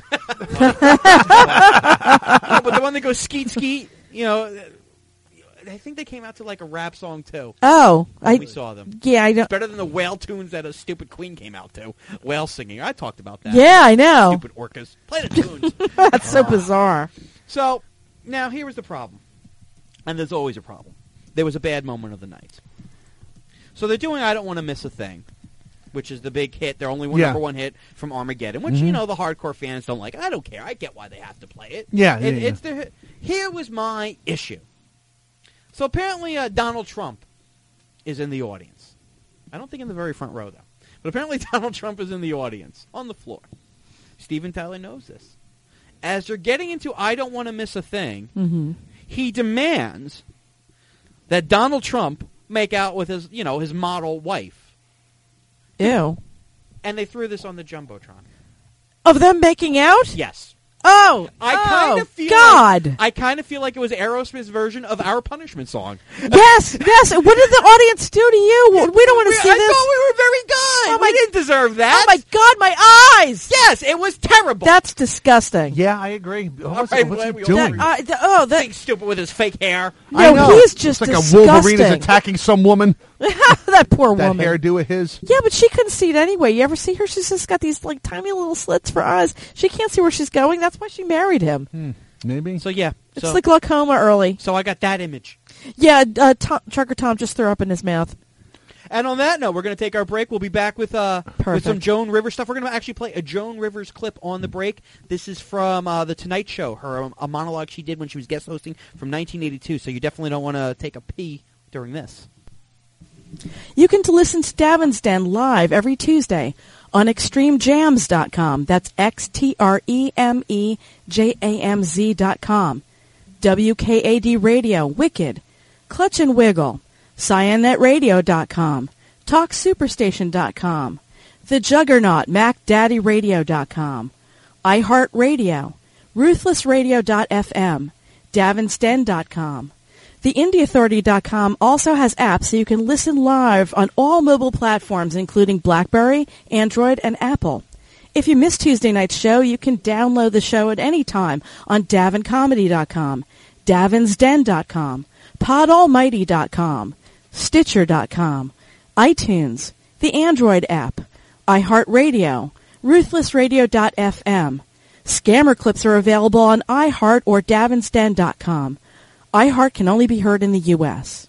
but the one that goes skeet skeet. You know, I think they came out to like a rap song too. Oh, When we saw them. yeah, I don't. Better than the whale tunes that a stupid Queen came out to. Whale singing. I talked about that. Yeah, I know. Stupid orcas. Play the tunes. That's so bizarre. So, now here was the problem. And there's always a problem. There was a bad moment of the night. So they're doing I Don't Want to Miss a Thing, which is the big hit, their only Yeah. number one hit from Armageddon, which, you know, the hardcore fans don't like. I don't care. I get why they have to play it. Yeah, It's their hit. Here was my issue. So apparently Donald Trump is in the audience. I don't think in the very front row, though. But apparently Donald Trump is in the audience, on the floor. Steven Tyler knows this. As they're getting into I Don't Want to Miss a Thing, Mm-hmm. he demands that Donald Trump make out with his, his model wife. Ew. And they threw this on the Jumbotron. Of them making out? Yes. Oh, I kind of feel God. like it was Aerosmith's version of Our Punishment song. Yes, yes. What did the audience do to you? We don't want to see I this. thought we were very good. We didn't deserve that. Oh my God, my eyes! Yes, it was terrible. That's disgusting. Yeah, I agree. What's right, he well, we all doing? agree. Big stupid with his fake hair. I No, know. he's just it's like disgusting. a Wolverine is attacking some woman. That poor That woman. hairdo of his. Yeah, but she couldn't see it anyway. You ever see her? She's just got these like tiny little slits for eyes. She can't see where she's going. That's why she married him. Maybe. So yeah, It's the glaucoma early. so I got that image. Yeah, Trucker Tom just threw up in his mouth. And on that note, we're going to take our break. We'll be back with some Joan Rivers stuff. We're going to actually play a Joan Rivers clip on the break. This is from The Tonight Show, a monologue she did when she was guest hosting from 1982. So you definitely don't want to take a pee during this. You can listen to Davin's Den live every Tuesday on extremejams.com. That's XTREMEJAMZ.com. WKAD Radio, Wicked, Clutch and Wiggle, CyanetRadio.com, TalkSuperstation.com, The Juggernaut, MacDaddyRadio.com, iHeartRadio, RuthlessRadio.fm, DavinsDen.com. TheIndieAuthority.com also has apps so you can listen live on all mobile platforms, including BlackBerry, Android, and Apple. If you missed Tuesday night's show, you can download the show at any time on DavinComedy.com, DavinsDen.com, PodAlmighty.com, Stitcher.com, iTunes, the Android app, iHeartRadio, RuthlessRadio.fm. Scammer clips are available on iHeart or DavinsDen.com. iHeart can only be heard in the U.S.